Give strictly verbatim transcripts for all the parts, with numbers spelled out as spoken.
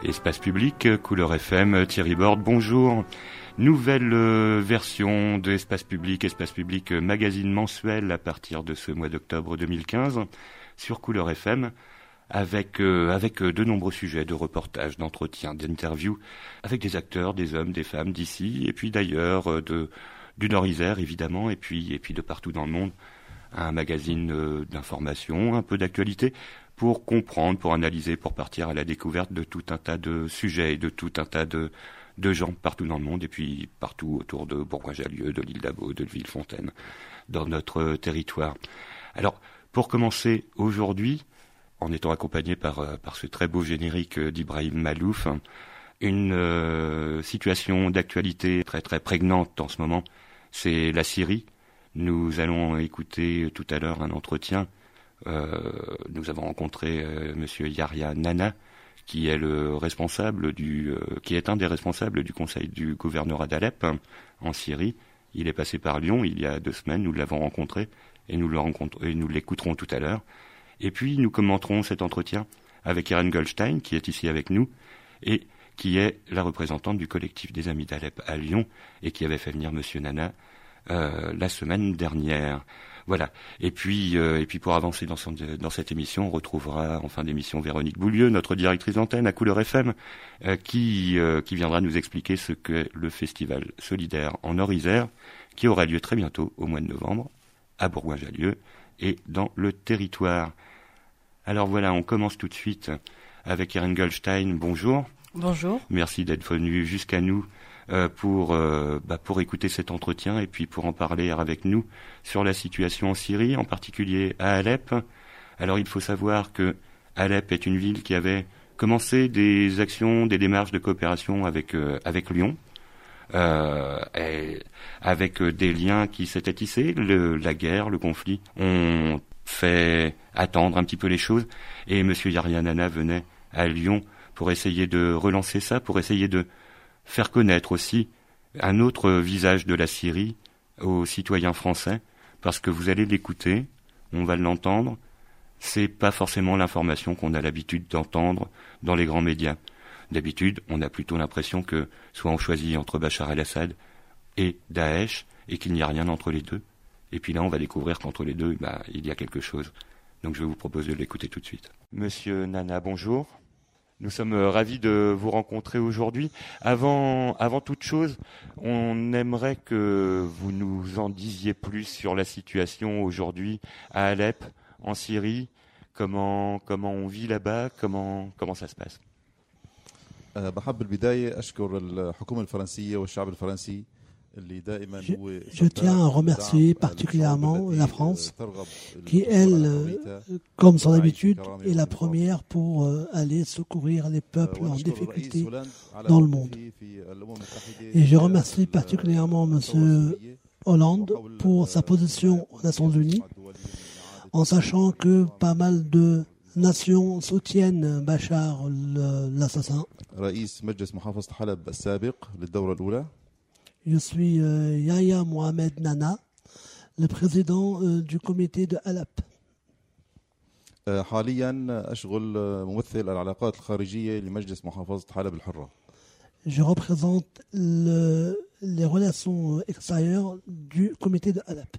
Espace Public, Couleur F M, Thierry Borde, bonjour. Nouvelle euh, version de Espace Public, Espace Public euh, magazine mensuel à partir de ce mois d'octobre deux mille quinze sur Couleur F M avec, euh, avec euh, de nombreux sujets de reportages, d'entretiens, d'interviews avec des acteurs, des hommes, des femmes d'ici et puis d'ailleurs euh, de, du Nord-Isère évidemment et puis, et puis de partout dans le monde. Un magazine euh, d'information, un peu d'actualité pour comprendre, pour analyser, pour partir à la découverte de tout un tas de sujets et de tout un tas de, de gens partout dans le monde et puis partout autour de Bourgoin-Jallieu, de l'île d'Abo, de Villefontaine, dans notre territoire. Alors, pour commencer aujourd'hui, en étant accompagné par, par ce très beau générique d'Ibrahim Malouf, une euh, situation d'actualité très très prégnante en ce moment, c'est la Syrie. Nous allons écouter tout à l'heure un entretien. Euh, nous avons rencontré euh, Monsieur Yahya Nana, qui est le responsable du, euh, qui est un des responsables du conseil du gouvernorat d'Alep hein, en Syrie. Il est passé par Lyon il y a deux semaines. Nous l'avons rencontré et nous le rencontrons et nous l'écouterons tout à l'heure. Et puis nous commenterons cet entretien avec Irène Goldstein, qui est ici avec nous et qui est la représentante du collectif des Amis d'Alep à Lyon et qui avait fait venir Monsieur Nana euh, la semaine dernière. Voilà. Et puis, euh, et puis pour avancer dans, son, dans cette émission, on retrouvera en fin d'émission Véronique Boulieu, notre directrice d'antenne à Couleur F M, euh, qui, euh, qui viendra nous expliquer ce qu'est le festival solidaire en Nord-Isère, qui aura lieu très bientôt au mois de novembre à Bourgoin-Jallieu et dans le territoire. Alors voilà, on commence tout de suite avec Irène Goldstein. Bonjour. Bonjour. Merci d'être venu jusqu'à nous. Euh, pour euh, bah, pour écouter cet entretien et puis pour en parler avec nous sur la situation en Syrie, en particulier à Alep. Alors il faut savoir que Alep est une ville qui avait commencé des actions, des démarches de coopération avec euh, avec Lyon, euh, et avec euh, des liens qui s'étaient tissés. Le, la guerre, le conflit ont fait attendre un petit peu les choses et Monsieur Yahya Nana venait à Lyon pour essayer de relancer ça, pour essayer de faire connaître aussi un autre visage de la Syrie aux citoyens français, parce que vous allez l'écouter, on va l'entendre, c'est pas forcément l'information qu'on a l'habitude d'entendre dans les grands médias. D'habitude, on a plutôt l'impression que soit on choisit entre Bachar el-Assad et Daesh, et qu'il n'y a rien entre les deux. Et puis là, on va découvrir qu'entre les deux, bah, il y a quelque chose. Donc je vais vous proposer de l'écouter tout de suite. Monsieur Nana, bonjour. Nous sommes ravis de vous rencontrer aujourd'hui. Avant, avant toute chose, on aimerait que vous nous en disiez plus sur la situation aujourd'hui à Alep, en Syrie. Comment, comment on vit là-bas, comment, comment ça se passe. بحب بالبداية أشكر الحكومة الفرنسية والشعب الفرنسي. Je, je tiens à remercier particulièrement la France, qui, elle, comme son habitude, est la première pour aller secourir les peuples en difficulté dans le monde. Et je remercie particulièrement M. Hollande pour sa position aux Nations Unies, en sachant que pas mal de nations soutiennent Bachar l'assassin. Je suis euh, Yahya Mohamed Nana, le président euh, du comité de Alep. Je représente le, les relations extérieures du comité de Alep.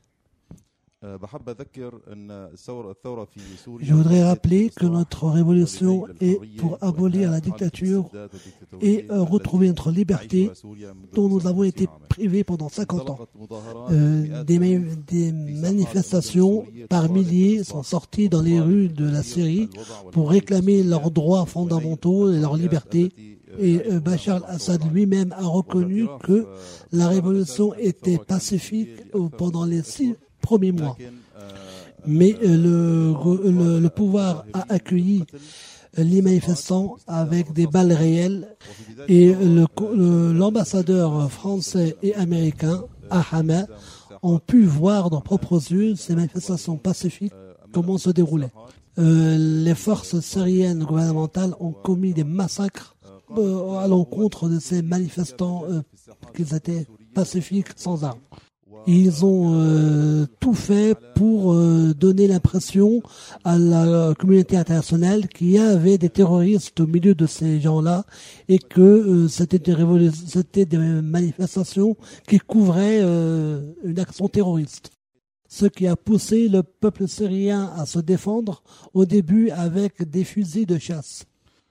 Je voudrais rappeler que notre révolution est pour abolir la dictature et euh, retrouver notre liberté dont nous avons été privés pendant cinquante ans. Euh, des, ma- des manifestations par milliers sont sorties dans les rues de la Syrie pour réclamer leurs droits fondamentaux et leur liberté. Et euh, Bachar al-Assad lui-même a reconnu que la révolution était pacifique euh, pendant les six premiers mois. Mais euh, le, le, le pouvoir a accueilli euh, les manifestants avec des balles réelles et le, le, l'ambassadeur français et américain à Hama ont pu voir de leurs propres yeux ces manifestations pacifiques, comment se déroulaient. Euh, les forces syriennes gouvernementales ont commis des massacres euh, à l'encontre de ces manifestants euh, qui étaient pacifiques sans armes. Ils ont euh, tout fait pour euh, donner l'impression à la communauté internationale qu'il y avait des terroristes au milieu de ces gens-là et que euh, c'était des révolu- c'était des manifestations qui couvraient euh, une action terroriste. Ce qui a poussé le peuple syrien à se défendre au début avec des fusils de chasse.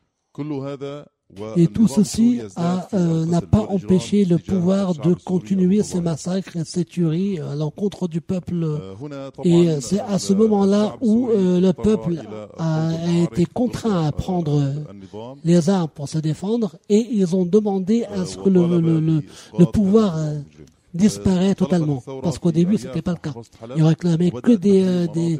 Et tout ceci a, euh, n'a pas empêché le pouvoir de continuer ces massacres et ces tueries à l'encontre du peuple. Et c'est à ce moment-là où euh, le peuple a été contraint à prendre les armes pour se défendre et ils ont demandé à ce que le, le, le, le pouvoir euh, disparaît totalement. Parce qu'au début, c'était pas le cas. Ils réclamaient que des, euh, des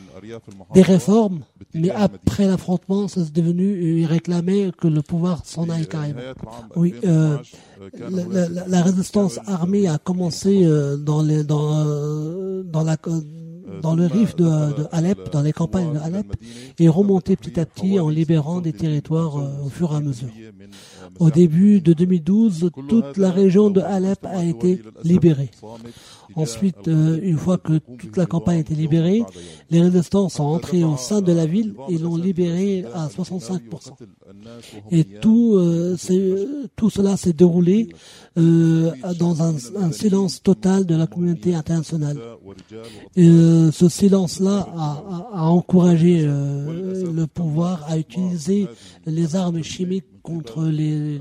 des réformes, mais après l'affrontement, c'est devenu, ils réclamaient que le pouvoir s'en aille carrément. Oui, euh, la, la, la résistance armée a commencé euh, dans, les, dans, euh, dans, la, dans le Rif de, de Alep, dans les campagnes de Alep, et remonté petit à petit en libérant des territoires euh, au fur et à mesure. Au début de deux mille douze, toute la région de Alep a été libérée. Ensuite, euh, une fois que toute la campagne a été libérée, les résistants sont entrés au sein de la ville et l'ont libérée à soixante-cinq pour cent. Et tout, euh, c'est, tout cela s'est déroulé euh, dans un, un silence total de la communauté internationale. Et, euh, ce silence-là a, a, a encouragé euh, le pouvoir à utiliser les armes chimiques contre les,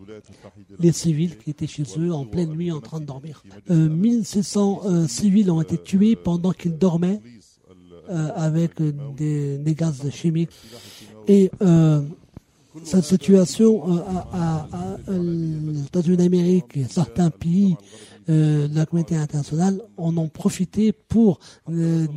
les civils qui étaient chez eux en pleine nuit en train de dormir. Euh, mille six cents euh, civils ont été tués pendant qu'ils dormaient euh, avec euh, des, des gaz chimiques. Et euh, cette situation euh, a, a, a, les États-Unis d'Amérique et certains pays euh, de la communauté internationale en ont profité pour euh,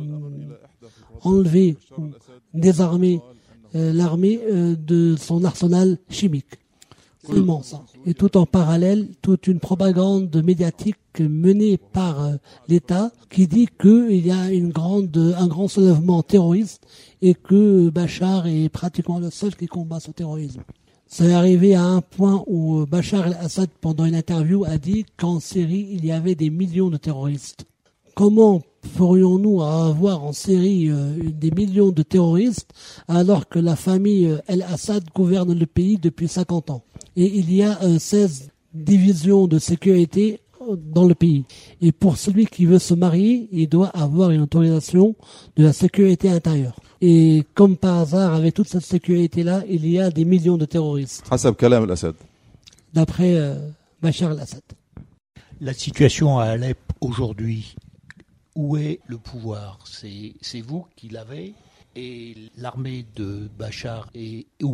enlever, désarmer Euh, l'armée euh, de son arsenal chimique. C'est immense. Ça. Et tout en parallèle, toute une propagande médiatique menée par euh, l'État qui dit qu'il y a une grande, un grand soulèvement terroriste et que Bachar est pratiquement le seul qui combat ce terrorisme. C'est arrivé à un point où Bachar el-Assad, pendant une interview, a dit qu'en Syrie, il y avait des millions de terroristes. Comment ferions-nous avoir en Syrie euh, des millions de terroristes alors que la famille euh, El-Assad gouverne le pays depuis cinquante ans? Et il y a euh, seize divisions de sécurité dans le pays. Et pour celui qui veut se marier, il doit avoir une autorisation de la sécurité intérieure. Et comme par hasard, avec toute cette sécurité-là, il y a des millions de terroristes. D'après euh, Bachar el-Assad. La situation à Alep aujourd'hui, où est le pouvoir? C'est, c'est vous qui l'avez, et l'armée de Bachar est où?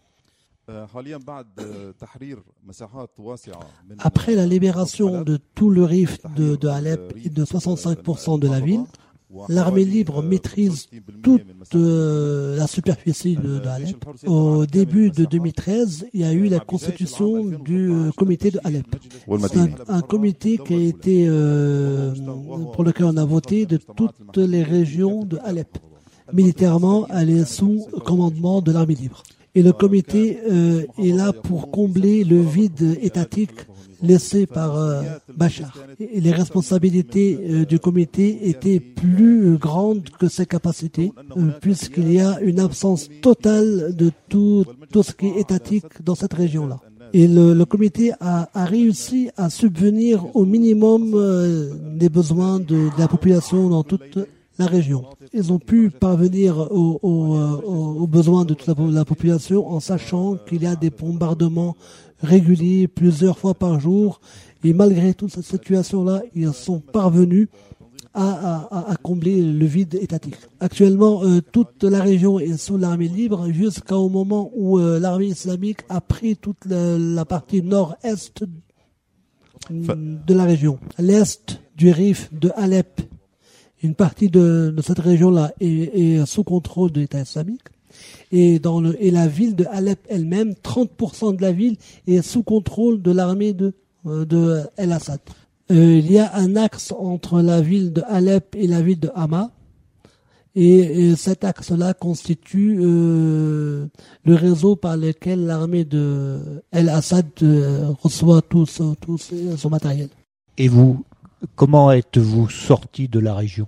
Après la libération de tout le Rif de, de Alep et de soixante-cinq pour cent de la ville, l'armée libre maîtrise toute euh, la superficie de, de Alep. Au début de deux mille treize, il y a eu la constitution du euh, comité de Alep. C'est un, un comité qui a été, euh, pour lequel on a voté de toutes les régions de Alep. Militairement, elle est sous commandement de l'armée libre. Et le comité euh, est là pour combler le vide étatique laissé par euh, Bachar. Et les responsabilités euh, du comité étaient plus grandes que ses capacités, euh, puisqu'il y a une absence totale de tout, tout ce qui est étatique dans cette région-là. Et le, le comité a, a réussi à subvenir au minimum euh, des besoins de, de la population dans toute la région. Ils ont pu parvenir aux, aux, aux besoins de toute la, la population en sachant qu'il y a des bombardements réguliers plusieurs fois par jour. Et malgré toute cette situation-là, ils sont parvenus à, à, à combler le vide étatique. Actuellement, euh, toute la région est sous l'armée libre jusqu'au moment où euh, l'armée islamique a pris toute la, la partie nord-est de la région. L'est du Rif de Alep, une partie de, de cette région-là est, est sous contrôle de l'État islamique. Et, dans le, et la ville de Alep elle-même, trente pour cent de la ville est sous contrôle de l'armée de, de El-Assad. Euh, il y a un axe entre la ville de Alep et la ville de Hama. Et, et cet axe-là constitue euh, le réseau par lequel l'armée de El-Assad euh, reçoit tout, son, tout son matériel. Et vous, comment êtes-vous sorti de la région?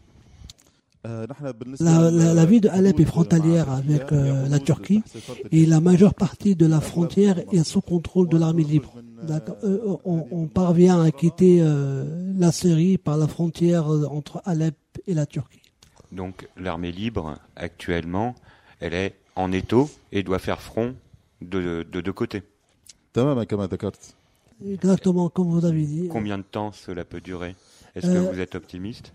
La, la, la ville de Alep est frontalière avec euh, la Turquie et la majeure partie de la frontière est sous contrôle de l'armée libre. Euh, on, on parvient à quitter euh, la Syrie par la frontière entre Alep et la Turquie. Donc l'armée libre, actuellement, elle est en étau et doit faire front de deux de, de côtés. Exactement, comme vous avez dit. Combien de temps cela peut durer? Est-ce euh, que vous êtes optimiste?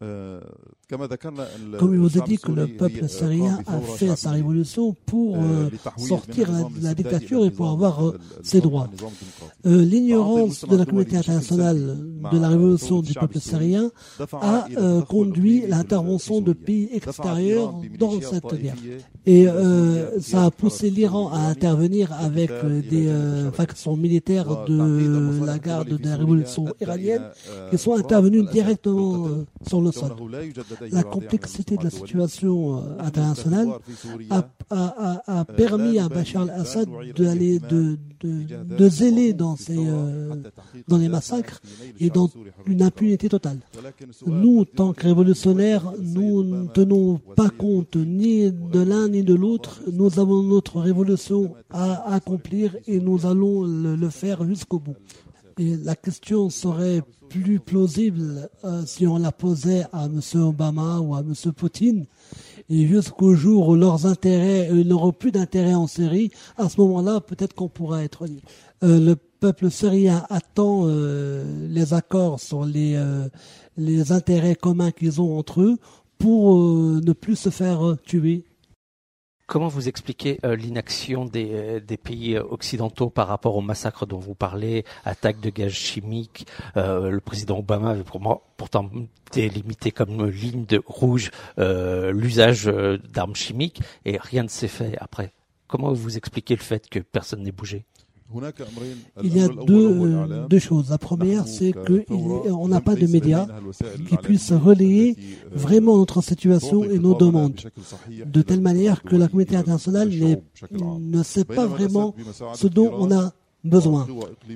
Comme il vous a dit que le peuple syrien a fait sa révolution pour euh, sortir de la, la dictature et pour avoir euh, ses droits. Euh, l'ignorance de la communauté internationale de la révolution du peuple syrien a euh, conduit l'intervention de pays extérieurs dans cette guerre. Et euh, ça a poussé l'Iran à intervenir avec euh, des euh, factions militaires de la garde de la révolution iranienne qui sont intervenues directement euh, sur le sol. La complexité de la situation euh, internationale a, a, a, a permis à Bachar al-Assad d'aller de, de, de zéler dans, ces, euh, dans les massacres et dans une impunité totale. Nous, tant que révolutionnaires, nous ne tenons pas compte ni de l'un ni de l'autre. Nous avons notre révolution à accomplir et nous allons le, le faire jusqu'au bout. Et la question serait plus plausible euh, si on la posait à M. Obama ou à M. Poutine. Et jusqu'au jour où leurs intérêts euh, n'auront plus d'intérêt en Syrie, à ce moment-là, peut-être qu'on pourra être libre. Euh, le peuple syrien attend euh, les accords sur les, euh, les intérêts communs qu'ils ont entre eux pour euh, ne plus se faire euh, tuer. Comment vous expliquez euh, l'inaction des, euh, des pays occidentaux par rapport au massacre dont vous parlez, attaque de gaz chimiques? euh, Le président Obama avait pour moi, pourtant délimité comme ligne de rouge euh, l'usage euh, d'armes chimiques et rien ne s'est fait après. Comment vous expliquez le fait que personne n'ait bougé? Il y a deux, deux choses. La première, c'est qu'on n'a pas de médias qui puissent relayer vraiment notre situation et nos demandes, de telle manière que la communauté internationale ne sait pas vraiment ce dont on a besoin.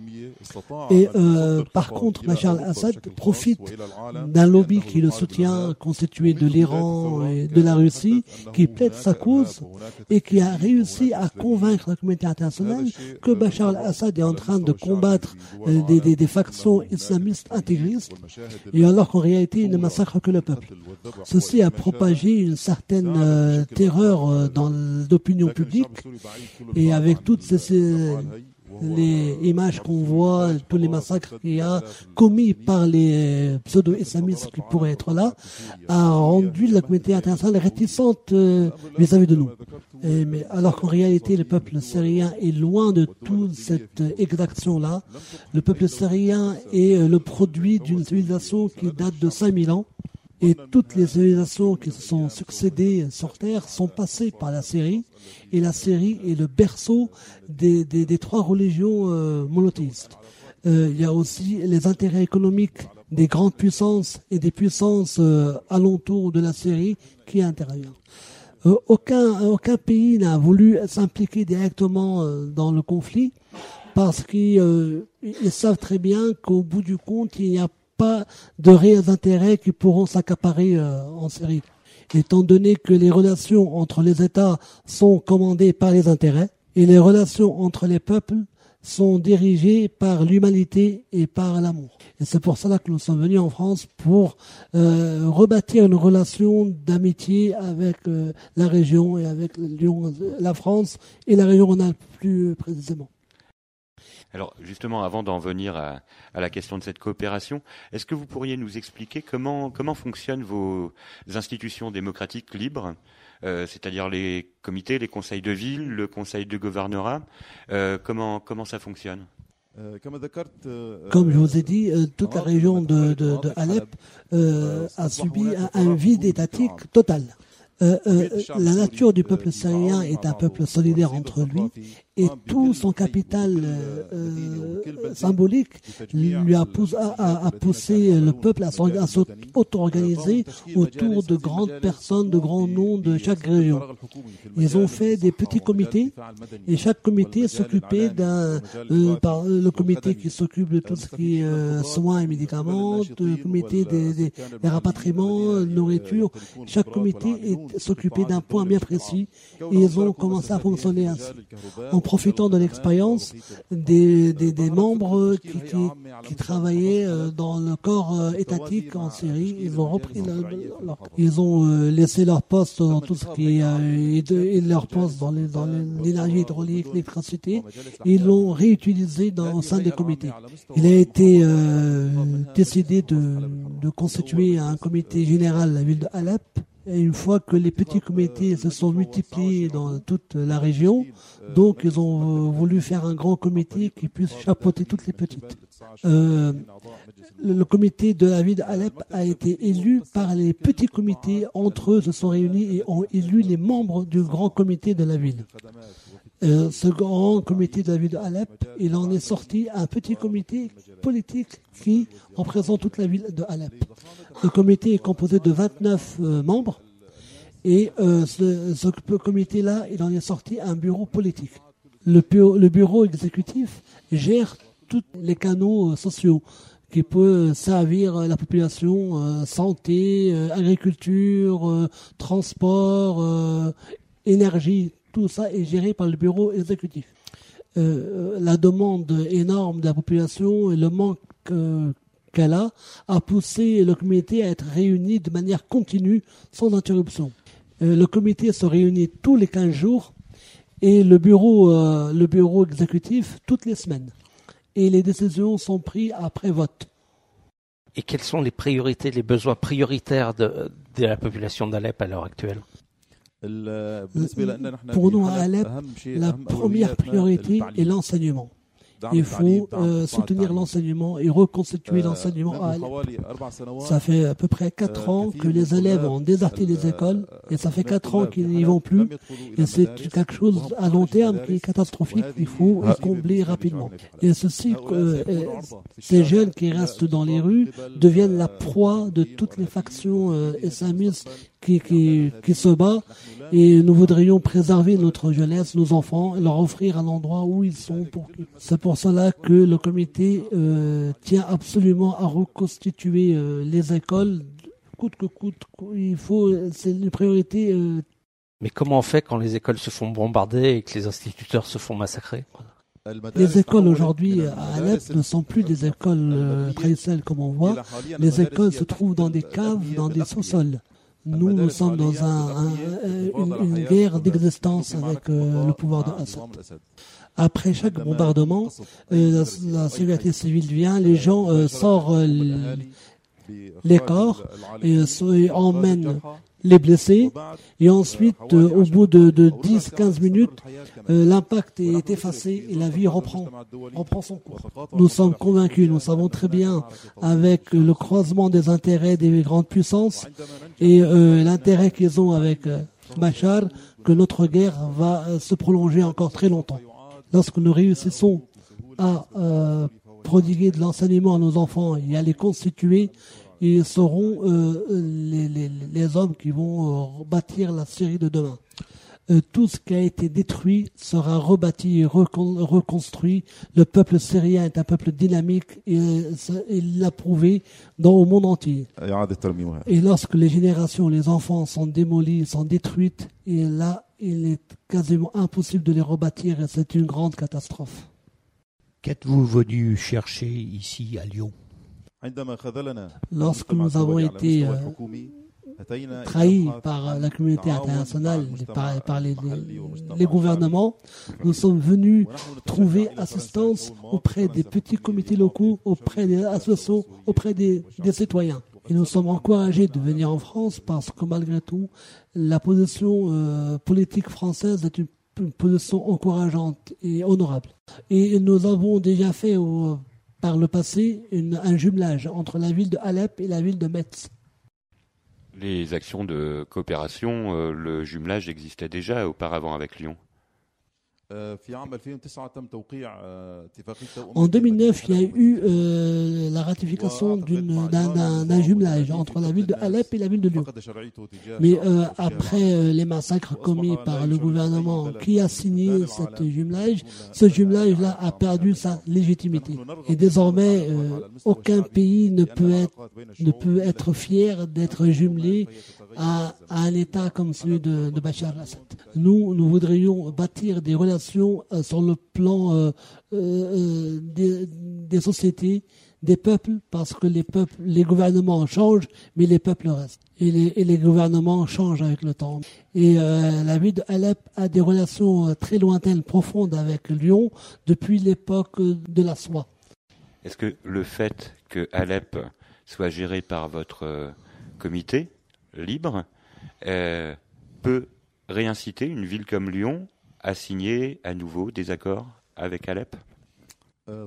Et euh, par contre, Bachar al-Assad profite d'un lobby qui le soutient, constitué de l'Iran et de la Russie, qui plaide sa cause et qui a réussi à convaincre la communauté internationale que Bachar al-Assad est en train de combattre euh, des, des, des factions islamistes intégristes, et alors qu'en réalité, il ne massacre que le peuple. Ceci a propagé une certaine euh, terreur euh, dans l'opinion publique, et avec toutes ces, ces les images qu'on voit, tous les massacres qu'il y a commis par les pseudo-islamistes qui pourraient être là, a rendu la communauté internationale réticente euh, vis-à-vis de nous. Et, mais, alors qu'en réalité, le peuple syrien est loin de toute cette exaction-là. Le peuple syrien est euh, le produit d'une civilisation qui date de cinq mille ans. Et toutes les civilisations qui se sont succédées sur Terre sont passées par la Syrie. Et la Syrie est le berceau des, des, des trois religions euh, monothéistes. Euh, il y a aussi les intérêts économiques des grandes puissances et des puissances euh, alentours de la Syrie qui interviennent. Euh, aucun, aucun pays n'a voulu s'impliquer directement euh, dans le conflit parce qu'ils euh, ils savent très bien qu'au bout du compte, il n'y a pas de réels intérêts qui pourront s'accaparer euh, en Syrie. Étant donné que les relations entre les États sont commandées par les intérêts et les relations entre les peuples sont dirigées par l'humanité et par l'amour. Et c'est pour cela que nous sommes venus en France pour euh, rebâtir une relation d'amitié avec euh, la région et avec la France et la région Rhône-Alpes plus précisément. Alors justement, avant d'en venir à, à la question de cette coopération, est-ce que vous pourriez nous expliquer comment, comment fonctionnent vos institutions démocratiques libres, euh, c'est-à-dire les comités, les conseils de ville, le conseil de gouvernorat, euh, comment, comment ça fonctionne ? Comme je vous ai dit, euh, toute la région de, de, de Alep euh, a subi un, un vide étatique total. Euh, euh, la nature du peuple syrien est un peuple solidaire entre lui et tout son capital euh, euh, symbolique lui a, poussé, a, a poussé le peuple à s'auto-organiser autour de grandes personnes, de grands noms de chaque région. Ils ont fait des petits comités et chaque comité s'occupait d'un euh, par, le comité qui s'occupe de tout ce qui est euh, soins et médicaments, le comité des, des, des rapatriements, nourriture. Chaque comité s'occupait d'un point bien précis et ils ont commencé à fonctionner ainsi. En profitant de l'expérience des, des, des membres qui, qui, qui travaillaient dans le corps étatique en Syrie, ils ont repris leur, leur, ils ont laissé leur poste dans tout ce qui est et leur poste dans, les, dans l'énergie hydraulique, l'électricité, et ils l'ont réutilisé dans, au sein des comités. Il a été euh, décidé de, de constituer un comité général à la ville de Alep. Et une fois que les petits comités se sont multipliés dans toute la région, donc ils ont voulu faire un grand comité qui puisse chapeauter toutes les petites. Euh, le, le comité de la ville d'Alep a été élu par les petits comités. Entre eux se sont réunis et ont élu les membres du grand comité de la ville. Euh, ce grand comité de la ville d'Alep, il en est sorti un petit comité politique qui représente toute la ville de Alep. Le comité est composé de vingt-neuf euh, membres et euh, ce, ce comité-là, il en est sorti un bureau politique. Le bureau, le bureau exécutif gère tous les canaux euh, sociaux qui peuvent servir la population, euh, santé, euh, agriculture, euh, transport, euh, énergie. Tout ça est géré par le bureau exécutif. Euh, la demande énorme de la population et le manque euh, qu'elle a a poussé le comité à être réuni de manière continue, sans interruption. Euh, le comité se réunit tous les quinze jours et le bureau, euh, le bureau exécutif toutes les semaines. Et les décisions sont prises après vote. Et quelles sont les priorités, les besoins prioritaires de, de la population d'Alep à l'heure actuelle ? Pour nous à Alep, la première priorité est l'enseignement. Il faut euh, soutenir l'enseignement et reconstituer l'enseignement à Alep. Ça fait à peu près quatre ans que les élèves ont déserté les écoles et ça fait quatre ans qu'ils n'y vont plus. Et c'est quelque chose à long terme qui est catastrophique. Il faut le combler rapidement. Et ceci, euh, ces jeunes qui restent dans les rues deviennent la proie de toutes les factions euh, islamistes qui, qui, qui se battent. Et nous voudrions préserver notre jeunesse, nos enfants, et leur offrir un endroit où ils sont. Pour... C'est pour cela que le comité euh, tient absolument à reconstituer euh, les écoles, coûte que coûte. Il faut, c'est une priorité. Euh... Mais comment on fait quand les écoles se font bombarder et que les instituteurs se font massacrer ? Les écoles aujourd'hui à Alep ne sont plus des écoles euh, traditionnelles comme on voit. Les écoles se trouvent dans des caves, dans des sous-sols. Nous, nous sommes dans un, un, une, une guerre d'existence avec euh, le pouvoir de Assad. Après chaque bombardement, euh, la, la sécurité civile vient, les gens euh, sortent euh, les corps et, euh, et emmènent les blessés. Et ensuite, euh, au bout de, de dix à quinze minutes, euh, l'impact est effacé et la vie reprend, reprend son cours. Nous sommes convaincus, nous savons très bien, avec le croisement des intérêts des grandes puissances et euh, l'intérêt qu'ils ont avec euh, Bachar, que notre guerre va euh, se prolonger encore très longtemps. Lorsque nous réussissons à euh, prodiguer de l'enseignement à nos enfants et à les constituer, ils seront euh, les, les, les hommes qui vont euh, bâtir la Syrie de demain. Euh, tout ce qui a été détruit sera rebâti et recon, reconstruit. Le peuple syrien est un peuple dynamique et il l'a prouvé dans le monde entier. Et lorsque les générations, les enfants sont démolis, sont détruites, et là, il est quasiment impossible de les rebâtir et c'est une grande catastrophe. Qu'êtes-vous venu chercher ici à Lyon ? Lorsque nous avons été euh, trahis par la communauté internationale, par, par les, les, les gouvernements, nous sommes venus trouver assistance auprès des petits comités locaux, auprès des associations, auprès des, des citoyens. Et nous sommes encouragés de venir en France parce que malgré tout, la position euh, politique française est une, une position encourageante et honorable. Et nous avons déjà fait au par le passé une, un jumelage entre la ville de Alep et la ville de Metz. Les actions de coopération, euh, le jumelage existait déjà auparavant avec Lyon. En deux mille neuf, il y a eu euh, la ratification d'une, d'un, d'un, d'un jumelage entre la ville de Alep et la ville de Lyon. Mais euh, après euh, les massacres commis par le gouvernement qui a signé ce jumelage, ce jumelage-là a perdu sa légitimité. Et désormais, euh, aucun pays ne peut être, ne peut être fier d'être jumelé à, à un État comme celui de, de Bachar al-Assad. Nous, nous voudrions bâtir des relations euh, sur le plan euh, euh, des, des sociétés, des peuples, parce que les peuples, les gouvernements changent, mais les peuples restent. Et les, et les gouvernements changent avec le temps. Et euh, la ville d'Alep a des relations très lointaines, profondes avec Lyon depuis l'époque de la soie. Est-ce que le fait que Alep soit géré par votre euh, comité libre euh, peut réinciter une ville comme Lyon à signer à nouveau des accords avec Alep? euh,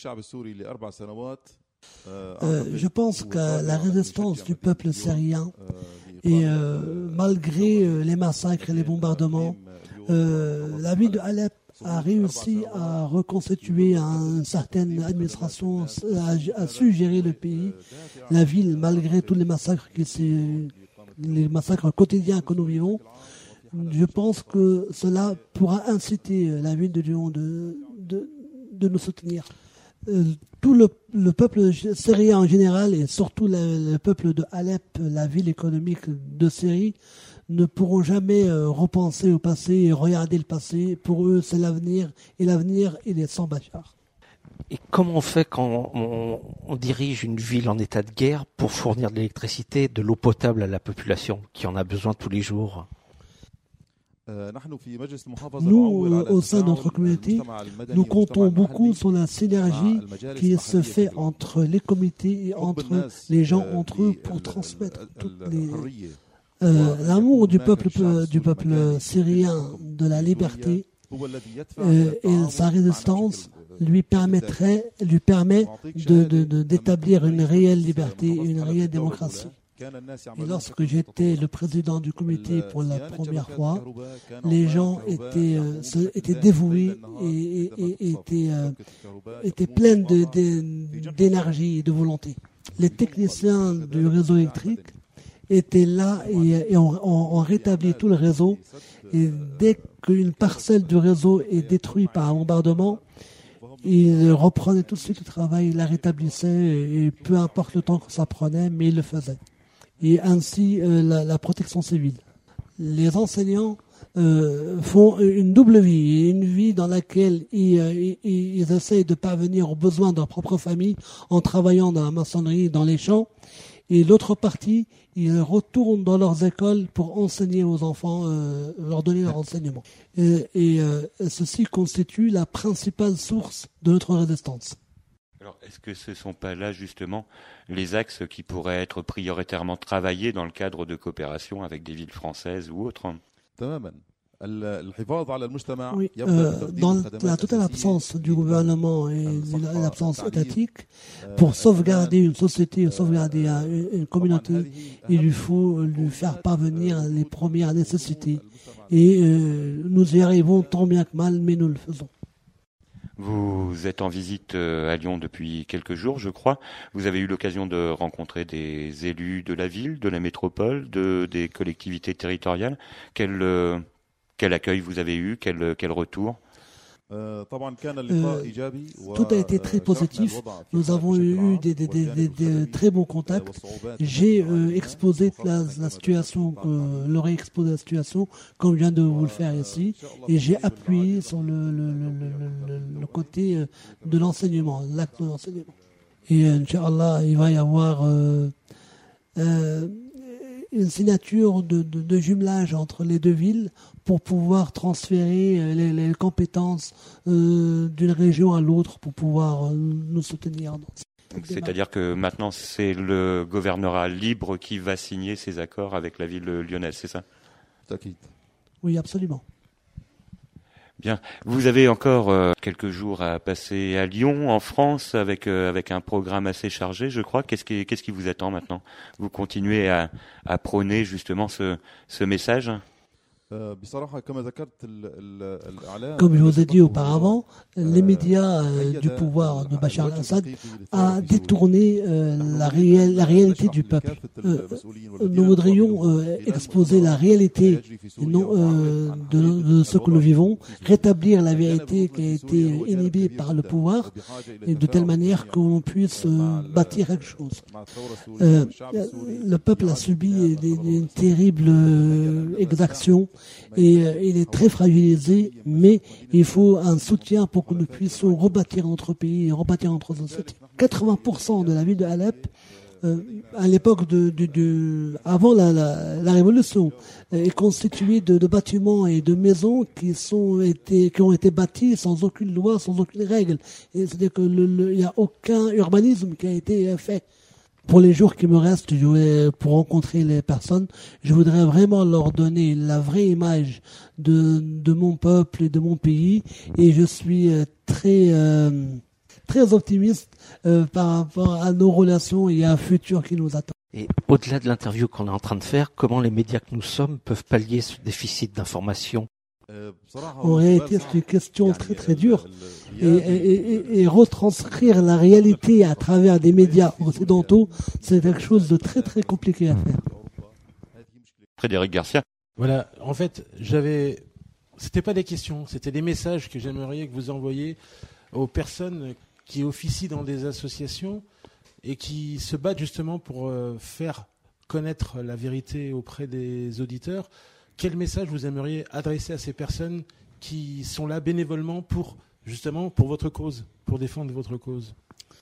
Je pense que la résistance du peuple syrien, et euh, malgré euh, les massacres et les bombardements, euh, la ville de Alep a réussi à reconstituer une certaine administration, a, a su gérer le pays. La ville, malgré tous les massacres, qui les massacres quotidiens que nous vivons, je pense que cela pourra inciter la ville de Lyon de, de, de nous soutenir. Euh, tout le, le peuple syrien en général, et surtout le, le peuple de Alep, la ville économique de Syrie, ne pourront jamais euh, repenser au passé et regarder le passé. Pour eux, c'est l'avenir, et l'avenir, il est sans Bachar. Et comment on fait quand on, on dirige une ville en état de guerre pour fournir de l'électricité, de l'eau potable à la population qui en a besoin tous les jours? Nous, euh, au sein de notre communauté, nous comptons beaucoup sur la synergie qui se fait entre les comités et entre les gens entre eux pour transmettre toutes les... Euh, l'amour du peuple, du peuple syrien de la liberté euh, et sa résistance lui permettrait, lui permet de, de, de, d'établir une réelle liberté, une réelle démocratie. Et lorsque j'étais le président du comité pour la première fois, les gens étaient, euh, étaient dévoués et, et, et étaient, euh, étaient pleins de, de, d'énergie et de volonté. Les techniciens du réseau électrique étaient là et, et on, on, on rétablit tout le réseau. Et dès qu'une parcelle du réseau est détruite par un bombardement, ils reprenaient tout de suite le travail, ils la rétablissaient, et peu importe le temps que ça prenait, mais ils le faisaient. Et ainsi euh, la, la protection civile. Les enseignants euh, font une double vie, une vie dans laquelle ils, ils, ils essayent de parvenir aux besoins de leur propre famille en travaillant dans la maçonnerie, dans les champs, et l'autre partie, ils retournent dans leurs écoles pour enseigner aux enfants, euh, leur donner leur enseignement. Et, et euh, ceci constitue la principale source de notre résistance. Alors, est-ce que ce ne sont pas là, justement, les axes qui pourraient être prioritairement travaillés dans le cadre de coopération avec des villes françaises ou autres? Oui, euh, dans la totale absence du gouvernement et l'absence étatique, pour sauvegarder une société, sauvegarder une communauté, il lui faut lui faire parvenir les premières nécessités. Et euh, nous y arrivons tant bien que mal, mais nous le faisons. Vous êtes en visite à Lyon depuis quelques jours, je crois. Vous avez eu l'occasion de rencontrer des élus de la ville, de la métropole, de, des collectivités territoriales. Quel, euh, quel accueil vous avez eu? Quel, quel retour? Euh, tout a été très positif. Nous avons eu des, des, des, des, des très bons contacts. J'ai euh, exposé la, la situation, euh, leur ai exposé la situation, comme je viens de vous le faire ici, et j'ai appuyé sur le, le, le, le, le, le côté de l'enseignement, l'acte de l'enseignement. Et Inch'Allah, il va y avoir euh, euh, une signature de, de, de jumelage entre les deux villes pour pouvoir transférer les, les compétences euh, d'une région à l'autre pour pouvoir euh, nous soutenir. C'est-à-dire que maintenant, c'est le gouvernorat libre qui va signer ces accords avec la ville lyonnaise, c'est ça? Oui, absolument. Bien. Vous avez encore euh, quelques jours à passer à Lyon, en France, avec euh, avec un programme assez chargé, je crois. Qu'est-ce qui qu'est-ce qui vous attend maintenant? Vous continuez à, à prôner justement ce ce message? Comme je vous ai dit auparavant, les médias euh, du pouvoir de Bachar al-Assad a détourné euh, la, réelle, la réalité du peuple. Euh, nous voudrions euh, exposer la réalité non, euh, de, de ce que nous vivons, rétablir la vérité qui a été inhibée par le pouvoir, et de telle manière qu'on puisse euh, bâtir quelque chose. Euh, le peuple a subi des, des terribles euh, exactions et euh, il est très fragilisé, mais il faut un soutien pour que nous puissions rebâtir notre pays et rebâtir notre société. quatre-vingts pour cent de la ville de Alep, euh, à l'époque de, de, de avant la, la, la révolution, euh, est constituée de, de bâtiments et de maisons qui sont été, qui ont été bâtis sans aucune loi, sans aucune règle. Et c'est-à-dire que le, le, il n'y a aucun urbanisme qui a été fait. Pour les jours qui me restent, je vais, pour rencontrer les personnes, je voudrais vraiment leur donner la vraie image de, de mon peuple et de mon pays. Et je suis très, euh, très optimiste euh, par rapport à nos relations et à un futur qui nous attend. Et au-delà de l'interview qu'on est en train de faire, comment les médias que nous sommes peuvent pallier ce déficit d'information ? En réalité, c'est une question très très dure. Et, et, et, et retranscrire la réalité à travers des médias occidentaux, c'est quelque chose de très très compliqué à faire. Frédéric Garcia. Voilà, en fait, j'avais, c'était pas des questions, c'était des messages que j'aimerais que vous envoyiez aux personnes qui officient dans des associations et qui se battent justement pour euh, faire connaître la vérité auprès des auditeurs. Quel message vous aimeriez adresser à ces personnes qui sont là bénévolement pour, justement, pour votre cause, pour défendre votre cause ?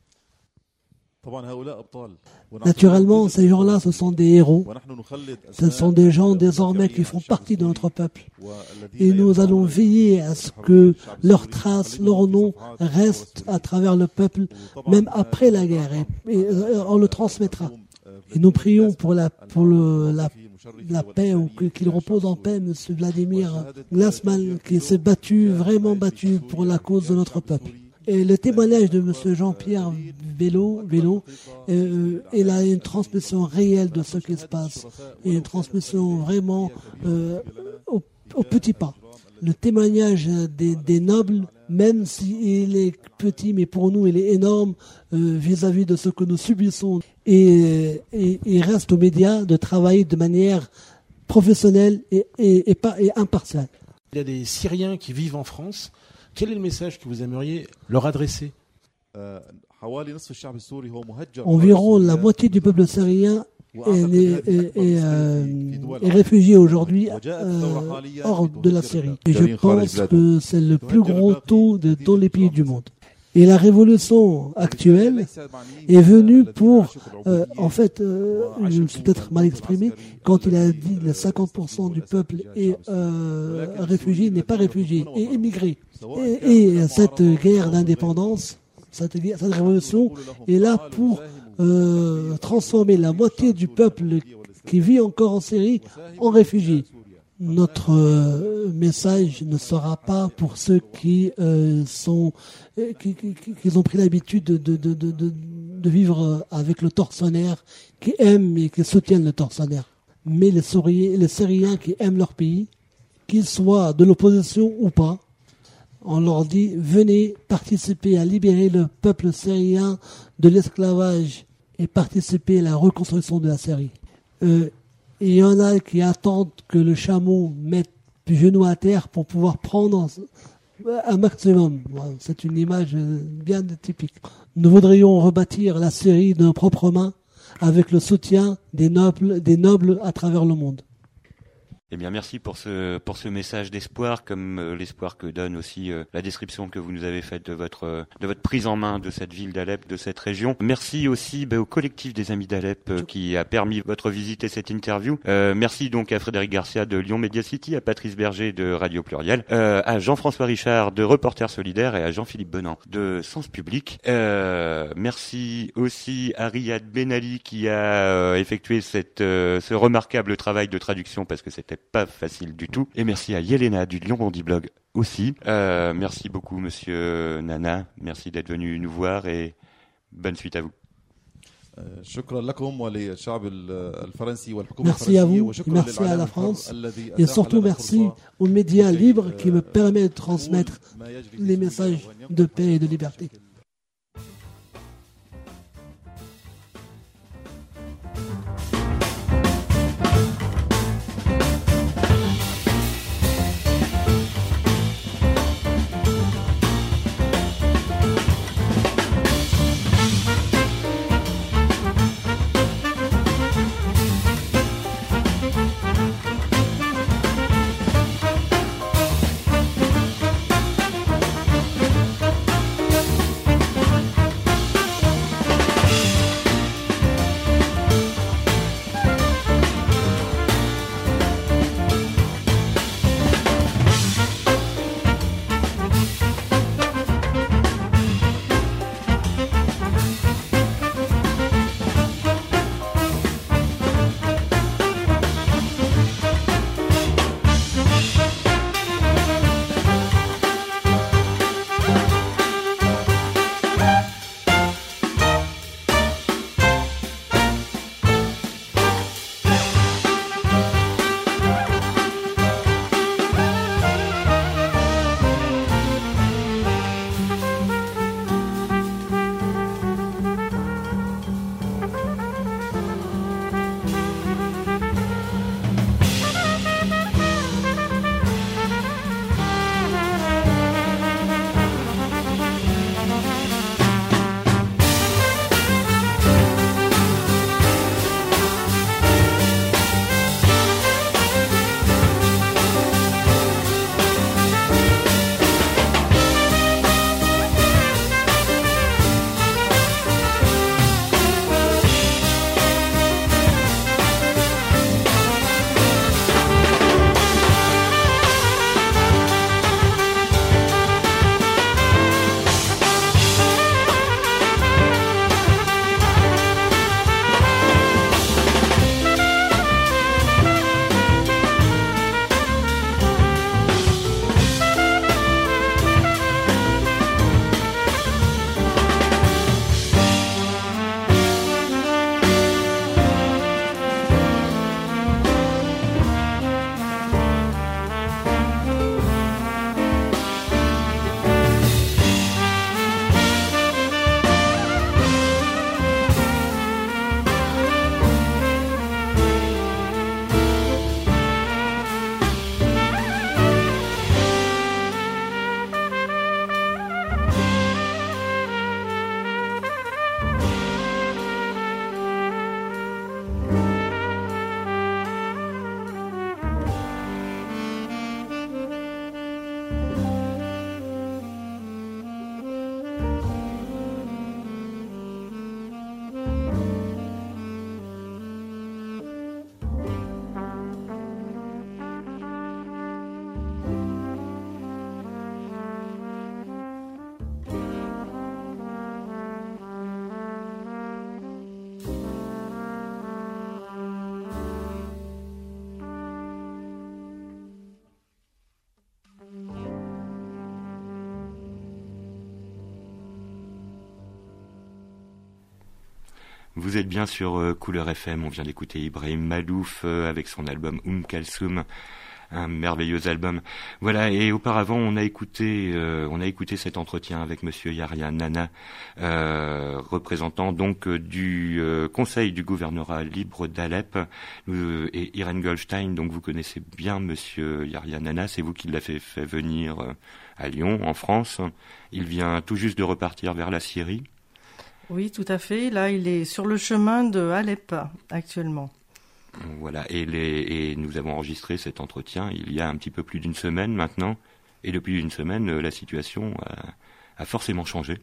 Naturellement, ces gens-là, ce sont des héros. Ce sont des gens désormais qui font partie de notre peuple. Et nous allons veiller à ce que leurs traces, leurs noms restent à travers le peuple, même après la guerre. Et, et on le transmettra. Et nous prions pour la, pour le, la la paix, ou qu'il repose en paix, M. Vladimir Glasman, qui s'est battu, vraiment battu pour la cause de notre peuple. Et le témoignage de M. Jean-Pierre Vélo, Vélo euh, il a une transmission réelle de ce qui se passe, et une transmission vraiment euh, au, au petit pas. Le témoignage des, des nobles, même s'il est petit, mais pour nous il est énorme euh, vis-à-vis de ce que nous subissons. Et, et, et il reste aux médias de travailler de manière professionnelle et, et, et, pas, et impartiale. Il y a des Syriens qui vivent en France. Quel est le message que vous aimeriez leur adresser ? Environ la moitié du peuple syrien est, est, est, est, euh, est réfugié aujourd'hui euh, hors de la Syrie. Et je pense que c'est le plus gros taux de tous les pays du monde. Et la révolution actuelle est venue pour, euh, en fait, euh, je me suis peut-être mal exprimé, quand il a dit que cinquante pour cent du peuple est euh, réfugié, n'est pas réfugié, est émigré. Et, et cette guerre d'indépendance, cette, cette révolution est là pour euh, transformer la moitié du peuple qui vit encore en Syrie en réfugiés. Notre euh, message ne sera pas pour ceux qui euh, sont qui, qui, qui ont pris l'habitude de, de, de, de, de vivre avec le tortionnaire, qui aiment et qui soutiennent le tortionnaire. Mais les Syriens, les Syriens qui aiment leur pays, qu'ils soient de l'opposition ou pas, on leur dit venez participer à libérer le peuple syrien de l'esclavage et participer à la reconstruction de la Syrie. Euh, Et il y en a qui attendent que le chameau mette le genou à terre pour pouvoir prendre un maximum. C'est une image bien typique. Nous voudrions rebâtir la Syrie de nos propres mains avec le soutien des nobles, des nobles à travers le monde. Eh bien, merci pour ce pour ce message d'espoir, comme euh, l'espoir que donne aussi euh, la description que vous nous avez faite de votre euh, de votre prise en main de cette ville d'Alep, de cette région. Merci aussi bah, au collectif des Amis d'Alep euh, qui a permis votre visite et cette interview. Euh, merci donc à Frédéric Garcia de Lyon Media City, à Patrice Berger de Radio Pluriel, euh, à Jean-François Richard de Reporters Solidaires et à Jean-Philippe Benant de Sens Public. Euh, merci aussi à Riyad Benali qui a euh, effectué cette euh, ce remarquable travail de traduction parce que c'était pas facile du tout. Et merci à Yelena du Lyon Bondi Blog aussi. Euh, merci beaucoup Monsieur Nana. Merci d'être venu nous voir et bonne suite à vous. Merci à vous, merci à la France et surtout merci aux médias libres qui me permettent de transmettre les messages de paix et de liberté. Vous êtes bien sur euh, Couleur F M, on vient d'écouter Ibrahim Malouf euh, avec son album Oum Kalsoum, un merveilleux album. Voilà, et auparavant on a écouté euh, on a écouté cet entretien avec monsieur Yahya Nana, euh, représentant donc euh, du euh, conseil du gouvernorat libre d'Alep, euh, et Irène Goldstein, donc vous connaissez bien monsieur Yahya Nana, c'est vous qui l'avez fait venir euh, à Lyon, en France. Il vient tout juste de repartir vers la Syrie. Oui, tout à fait. Là, il est sur le chemin de Alep actuellement. Voilà, et, les, et nous avons enregistré cet entretien il y a un petit peu plus d'une semaine maintenant. Et depuis une semaine, la situation a, a forcément changé.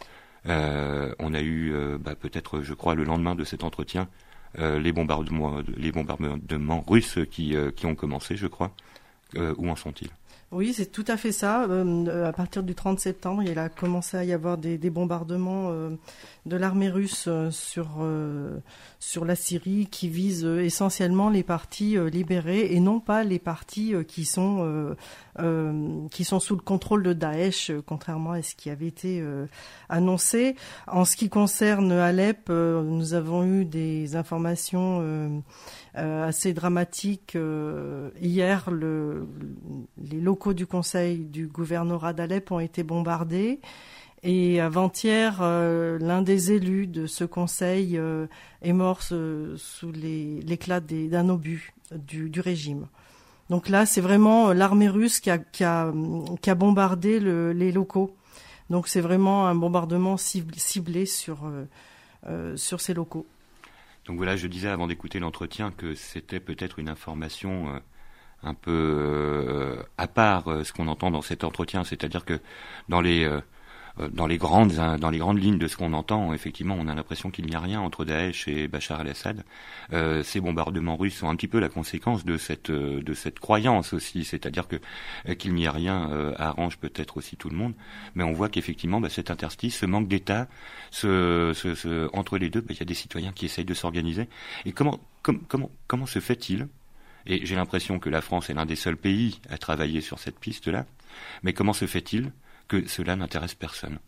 Euh, on a eu, euh, bah, peut-être, je crois, le lendemain de cet entretien, euh, les bombardements, les bombardements russes qui, euh, qui ont commencé, je crois. Euh, où en sont-ils ? Oui, c'est tout à fait ça. Euh, à partir du trente septembre, il a commencé à y avoir des, des bombardements euh, de l'armée russe euh, sur euh, sur la Syrie, qui visent euh, essentiellement les partis euh, libérés et non pas les partis euh, qui sont euh, euh, qui sont sous le contrôle de Daesh, euh, contrairement à ce qui avait été euh, annoncé. En ce qui concerne Alep, euh, nous avons eu des informations euh, Euh, assez dramatique. Euh, hier, le, les locaux du conseil du gouvernorat d'Alep ont été bombardés. Et avant-hier, euh, l'un des élus de ce conseil euh, est mort euh, sous les, l'éclat des, d'un obus du, du régime. Donc là, c'est vraiment l'armée russe qui a, qui a, qui a bombardé le, les locaux. Donc c'est vraiment un bombardement ciblé, ciblé sur, euh, euh, sur ces locaux. Donc voilà, je disais avant d'écouter l'entretien que c'était peut-être une information euh, un peu euh, à part euh, ce qu'on entend dans cet entretien, c'est-à-dire que dans les euh, dans les grandes dans les grandes lignes de ce qu'on entend, effectivement, on a l'impression qu'il n'y a rien entre Daesh et Bachar el-Assad. Euh, ces bombardements russes sont un petit peu la conséquence de cette de cette croyance aussi, c'est-à-dire que euh, qu'il n'y a rien euh, arrange peut-être aussi tout le monde, mais on voit qu'effectivement, bah, cet interstice, ce manque d'État, ce, ce, ce entre les deux, bah, il y a des citoyens qui essayent de s'organiser. Et comment com, comment comment se fait-il? Et j'ai l'impression que la France est l'un des seuls pays à travailler sur cette piste-là, mais comment se fait-il que cela n'intéresse personne?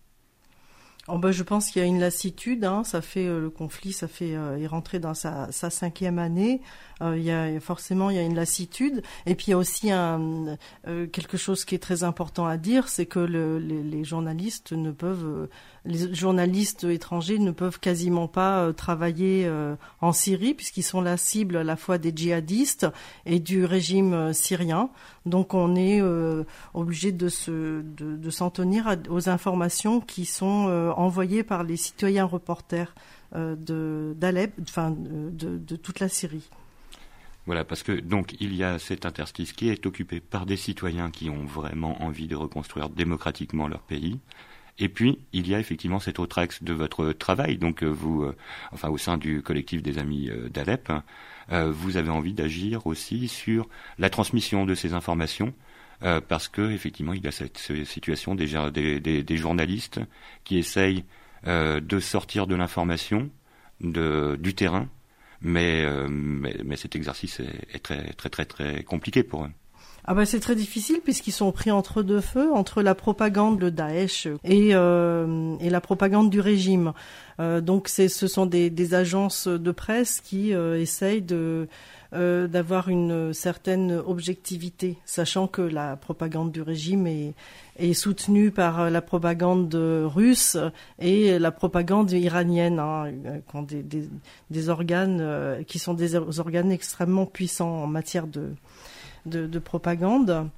Oh ben, je pense qu'il y a une lassitude, hein. Ça fait euh, le conflit, ça fait euh, est rentré dans sa, sa cinquième année. Euh, il y a forcément il y a une lassitude, et puis il y a aussi un euh, quelque chose qui est très important à dire, c'est que le, les, les journalistes ne peuvent euh, les journalistes étrangers ne peuvent quasiment pas euh, travailler euh, en Syrie, puisqu'ils sont la cible à la fois des djihadistes et du régime euh, syrien. Donc on est euh, obligé de se de, de s'en tenir à, aux informations qui sont euh, envoyées par les citoyens reporters euh, de d'Alep, enfin de, de toute la Syrie. Voilà, parce que donc il y a cet interstice qui est occupé par des citoyens qui ont vraiment envie de reconstruire démocratiquement leur pays. Et puis, il y a effectivement cet autre axe de votre travail. Donc, vous, euh, enfin, au sein du collectif des Amis euh, d'Alep, euh, vous avez envie d'agir aussi sur la transmission de ces informations, euh, parce que effectivement, il y a cette, cette situation des, des, des, des journalistes qui essayent euh, de sortir de l'information, de, du terrain, mais, euh, mais, mais cet exercice est, est très, très, très, très compliqué pour eux. Ah ben c'est très difficile, puisqu'ils sont pris entre deux feux, entre la propagande de Daesh et, euh, et la propagande du régime. Euh, donc c'est, ce sont des, des agences de presse qui euh, essayent de, euh, d'avoir une certaine objectivité, sachant que la propagande du régime est, est soutenue par la propagande russe et la propagande iranienne, hein, qui ont des, des, des organes euh, qui sont des organes extrêmement puissants en matière de De, de propagande.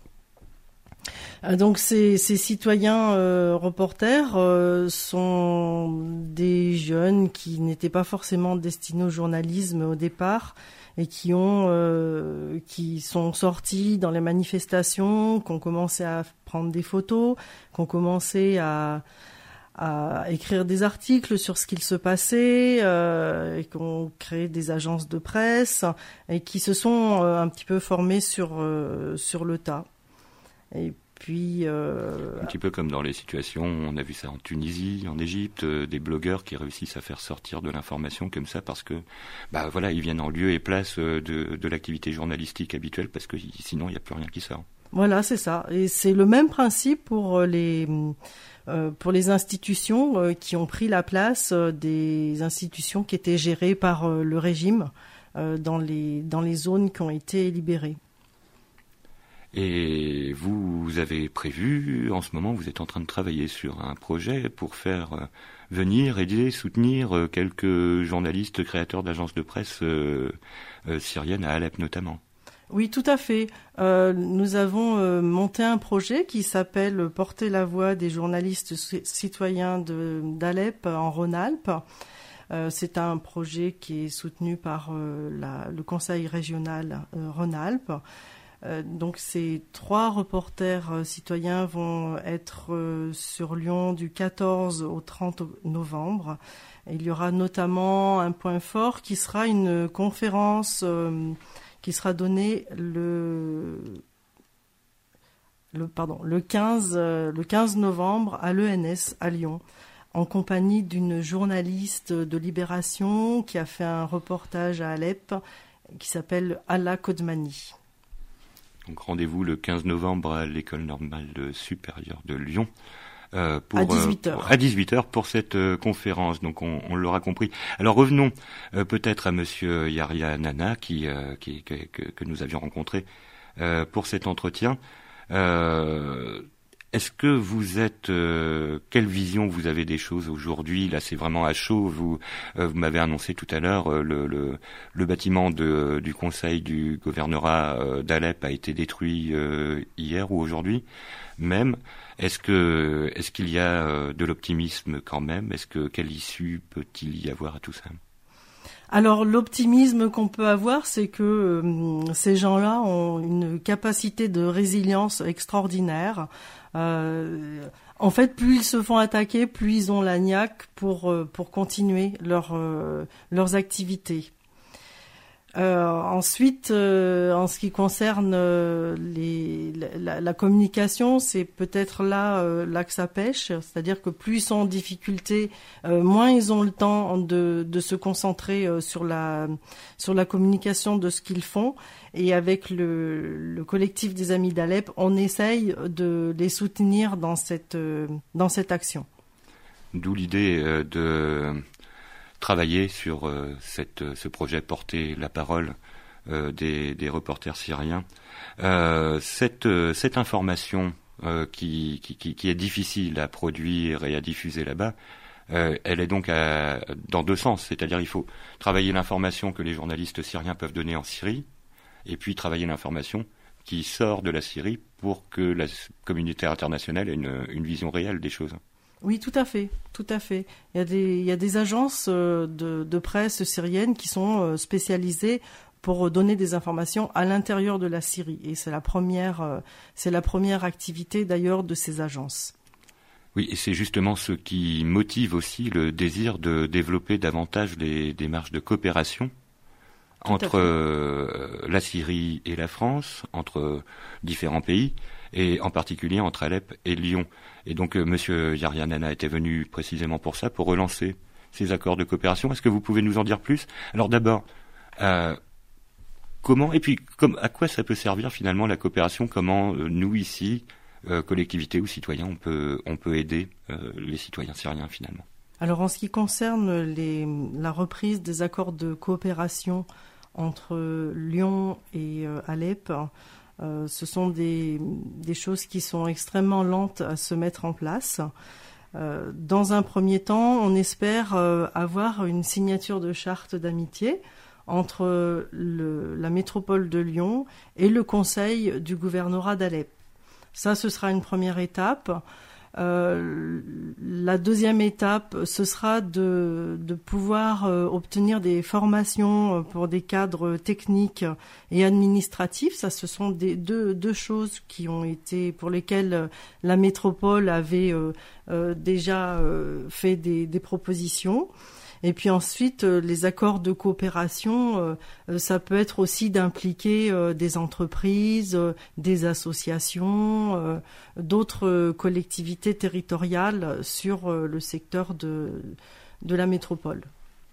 Donc ces, ces citoyens euh, reporters euh, sont des jeunes qui n'étaient pas forcément destinés au journalisme au départ et qui ont euh, qui sont sortis dans les manifestations, qui ont commencé à prendre des photos, qui ont commencé à à écrire des articles sur ce qu'il se passait, euh, et qui ont créé des agences de presse et qui se sont euh, un petit peu formés sur euh, sur le tas. Et puis euh, un petit peu comme dans les situations, on a vu ça en Tunisie, en Égypte, euh, des blogueurs qui réussissent à faire sortir de l'information comme ça parce que bah voilà, ils viennent en lieu et place de de l'activité journalistique habituelle, parce que sinon il n'y a plus rien qui sort. Voilà, c'est ça. Et c'est le même principe pour les euh, pour les institutions euh, qui ont pris la place euh, des institutions qui étaient gérées par euh, le régime euh, dans les dans les zones qui ont été libérées. Et vous, vous avez prévu, en ce moment, vous êtes en train de travailler sur un projet pour faire euh, venir, aider, soutenir euh, quelques journalistes créateurs d'agences de presse euh, euh, syriennes à Alep notamment. Oui, tout à fait. Euh, nous avons euh, monté un projet qui s'appelle « Porter la voix des journalistes citoyens de, d'Alep en Rhône-Alpes ». Euh, c'est un projet qui est soutenu par euh, la, le Conseil régional euh, Rhône-Alpes. Euh, donc ces trois reporters euh, citoyens vont être euh, sur Lyon du quatorze au trente novembre. Et il y aura notamment un point fort qui sera une conférence euh, qui sera donnée le le, pardon, le quinze, euh, le quinze novembre à l'E N S à Lyon, en compagnie d'une journaliste de Libération qui a fait un reportage à Alep qui s'appelle Ala Kodmani. Donc rendez-vous le quinze novembre à l'École normale supérieure de Lyon. Euh, pour, à dix-huit heures. Euh, à dix-huit heures pour cette euh, conférence. Donc on, on l'aura compris. Alors revenons euh, peut-être à Monsieur Yahya Nana qui, euh, qui que, que, que nous avions rencontré euh, pour cet entretien. Euh, Est-ce que vous êtes euh, quelle vision vous avez des choses aujourd'hui? Là, c'est vraiment à chaud. Vous, euh, vous m'avez annoncé tout à l'heure euh, le, le, le bâtiment de, du conseil du gouvernorat euh, d'Alep a été détruit euh, hier ou aujourd'hui même. Est-ce que est-ce qu'il y a euh, de l'optimisme quand même? Est-ce que quelle issue peut-il y avoir à tout ça? Alors l'optimisme qu'on peut avoir, c'est que euh, ces gens-là ont une capacité de résilience extraordinaire. Euh, en fait, plus ils se font attaquer, plus ils ont la niaque pour euh, pour continuer leur, euh, leurs activités. Euh, ensuite, euh, en ce qui concerne euh, les, la, la communication, c'est peut-être là, euh, là que ça pêche, c'est-à-dire que plus ils sont en difficulté, euh, moins ils ont le temps de, de se concentrer euh, sur la sur la communication de ce qu'ils font. Et avec le, le collectif des Amis d'Alep, on essaye de les soutenir dans cette euh, dans cette action. D'où l'idée euh, de travailler sur euh, cette, ce projet, porter la parole euh, des, des reporters syriens. Euh, cette, euh, cette information euh, qui, qui, qui est difficile à produire et à diffuser là-bas, euh, elle est donc à, dans deux sens. C'est-à-dire il faut travailler l'information que les journalistes syriens peuvent donner en Syrie, et puis travailler l'information qui sort de la Syrie pour que la communauté internationale ait une, une vision réelle des choses. Oui, tout à fait, tout à fait. Il y a des, il y a des agences de, de presse syriennes qui sont spécialisées pour donner des informations à l'intérieur de la Syrie. Et c'est la première, c'est la première activité d'ailleurs de ces agences. Oui, et c'est justement ce qui motive aussi le désir de développer davantage les démarches de coopération entre euh, la Syrie et la France, entre différents pays, et en particulier entre Alep et Lyon. Et donc, euh, Monsieur Yahya Nana était venu précisément pour ça, pour relancer ces accords de coopération. Est-ce que vous pouvez nous en dire plus? Alors d'abord, euh, comment, et puis comme, à quoi ça peut servir finalement la coopération? Comment euh, nous ici, euh, collectivités ou citoyens, on peut, on peut aider euh, les citoyens syriens finalement? Alors en ce qui concerne les, la reprise des accords de coopération entre Lyon et euh, Alep, Euh, ce sont des, des choses qui sont extrêmement lentes à se mettre en place. Euh, dans un premier temps, on espère euh, avoir une signature de charte d'amitié entre le, la métropole de Lyon et le conseil du gouvernorat d'Alep. Ça, ce sera une première étape. Euh, la deuxième étape, ce sera de, de pouvoir euh, obtenir des formations pour des cadres techniques et administratifs. Ça, ce sont des, deux, deux choses qui ont été, pour lesquelles la métropole avait euh, euh, déjà euh, fait des, des propositions. Et puis ensuite, euh, les accords de coopération, euh, ça peut être aussi d'impliquer euh, des entreprises, euh, des associations, euh, d'autres euh, collectivités territoriales sur euh, le secteur de, de la métropole.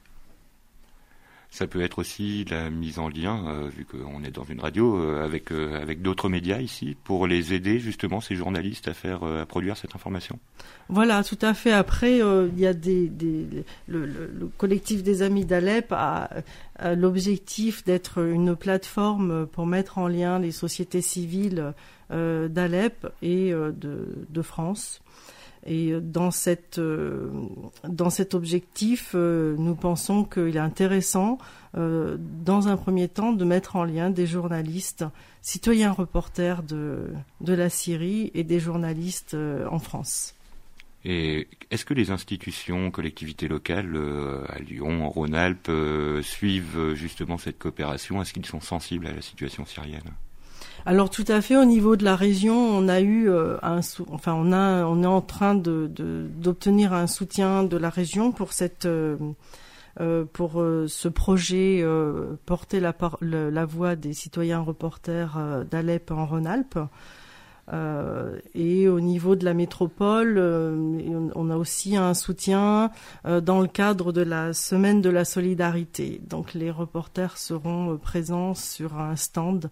Ça peut être aussi la mise en lien, euh, vu qu'on est dans une radio, euh, avec, euh, avec d'autres médias ici, pour les aider justement, ces journalistes, à faire, euh, à produire cette information. Voilà, tout à fait. Après, euh, il y a des, des le, le, le collectif des Amis d'Alep a, a l'objectif d'être une plateforme pour mettre en lien les sociétés civiles euh, d'Alep et euh, de, de France. Et dans, cette, euh, dans cet objectif, euh, nous pensons qu'il est intéressant, euh, dans un premier temps, de mettre en lien des journalistes, citoyens reporters de, de la Syrie et des journalistes euh, en France. Et est-ce que les institutions, collectivités locales, euh, à Lyon, en Rhône-Alpes, euh, suivent justement cette coopération? Est-ce qu'ils sont sensibles à la situation syrienne? Alors tout à fait, au niveau de la région, on a eu euh, un sou- enfin on a on est en train de, de d'obtenir un soutien de la région pour cette euh, euh, pour euh, ce projet euh, porter la par- le, la voix des citoyens reporters euh, d'Alep en Rhône-Alpes. Euh, et au niveau de la métropole, euh, on a aussi un soutien euh, dans le cadre de la semaine de la solidarité. Donc les reporters seront euh, présents sur un stand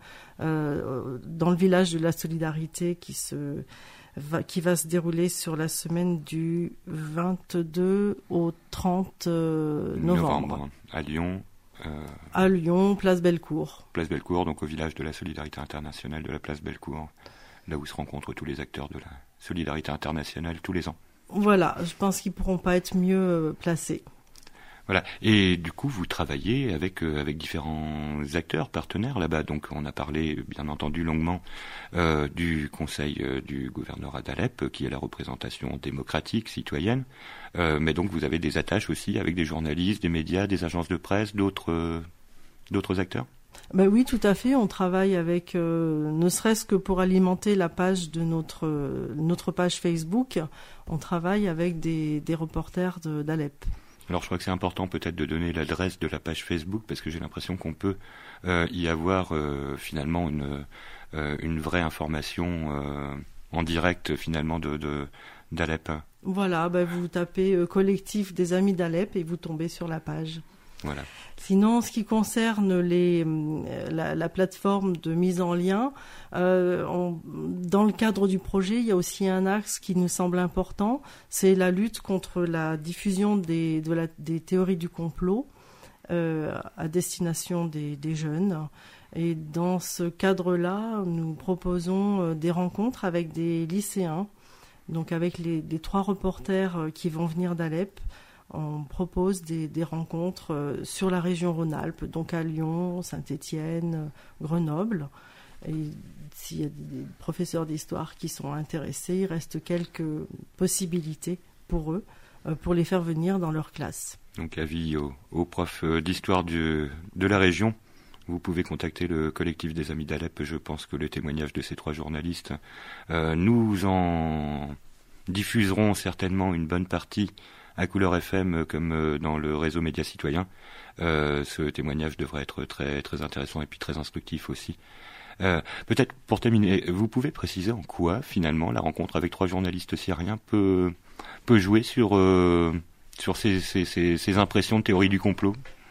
euh, dans le village de la solidarité qui se va, qui va se dérouler sur la semaine du vingt-deux au trente euh, novembre. novembre. À Lyon. Euh... À Lyon, place Bellecour. Place Bellecour, donc au village de la solidarité internationale de la place Bellecour. Là où se rencontrent tous les acteurs de la solidarité internationale tous les ans. Voilà, je pense qu'ils ne pourront pas être mieux placés. Voilà, et du coup, vous travaillez avec, euh, avec différents acteurs, partenaires là-bas. Donc, on a parlé, bien entendu, longuement euh, du conseil euh, du gouvernorat d'Alep, qui est la représentation démocratique, citoyenne. Euh, mais donc, vous avez des attaches aussi avec des journalistes, des médias, des agences de presse, d'autres, euh, d'autres acteurs ? Ben oui, tout à fait. On travaille avec, euh, ne serait-ce que pour alimenter la page de notre euh, notre page Facebook, on travaille avec des, des reporters de, d'Alep. Alors je crois que c'est important peut-être de donner l'adresse de la page Facebook parce que j'ai l'impression qu'on peut euh, y avoir euh, finalement une euh, une vraie information euh, en direct finalement de, de d'Alep. Voilà, ben vous tapez euh, collectif des amis d'Alep et vous tombez sur la page. Voilà. Sinon, en ce qui concerne les, la, la plateforme de mise en lien, euh, on, dans le cadre du projet, il y a aussi un axe qui nous semble important, c'est la lutte contre la diffusion des, de la, des théories du complot euh, à destination des, des jeunes. Et dans ce cadre-là, nous proposons des rencontres avec des lycéens, donc avec les, les trois reporters qui vont venir d'Alep. On propose des, des rencontres euh, sur la région Rhône-Alpes, donc à Lyon, Saint-Étienne, Grenoble. Et s'il y a des professeurs d'histoire qui sont intéressés, il reste quelques possibilités pour eux, euh, pour les faire venir dans leur classe. Donc avis aux, aux profs d'histoire du, de la région. Vous pouvez contacter le collectif des Amis d'Alep. Je pense que le témoignage de ces trois journalistes, euh, nous en diffuserons certainement une bonne partie à Couleur F M comme dans le réseau Média Citoyen. Euh, ce témoignage devrait être très très intéressant et puis très instructif aussi. Euh, peut-être pour terminer, vous pouvez préciser en quoi finalement la rencontre avec trois journalistes syriens peut peut jouer sur euh, sur ces, ces, ces, ces impressions de théorie du complot?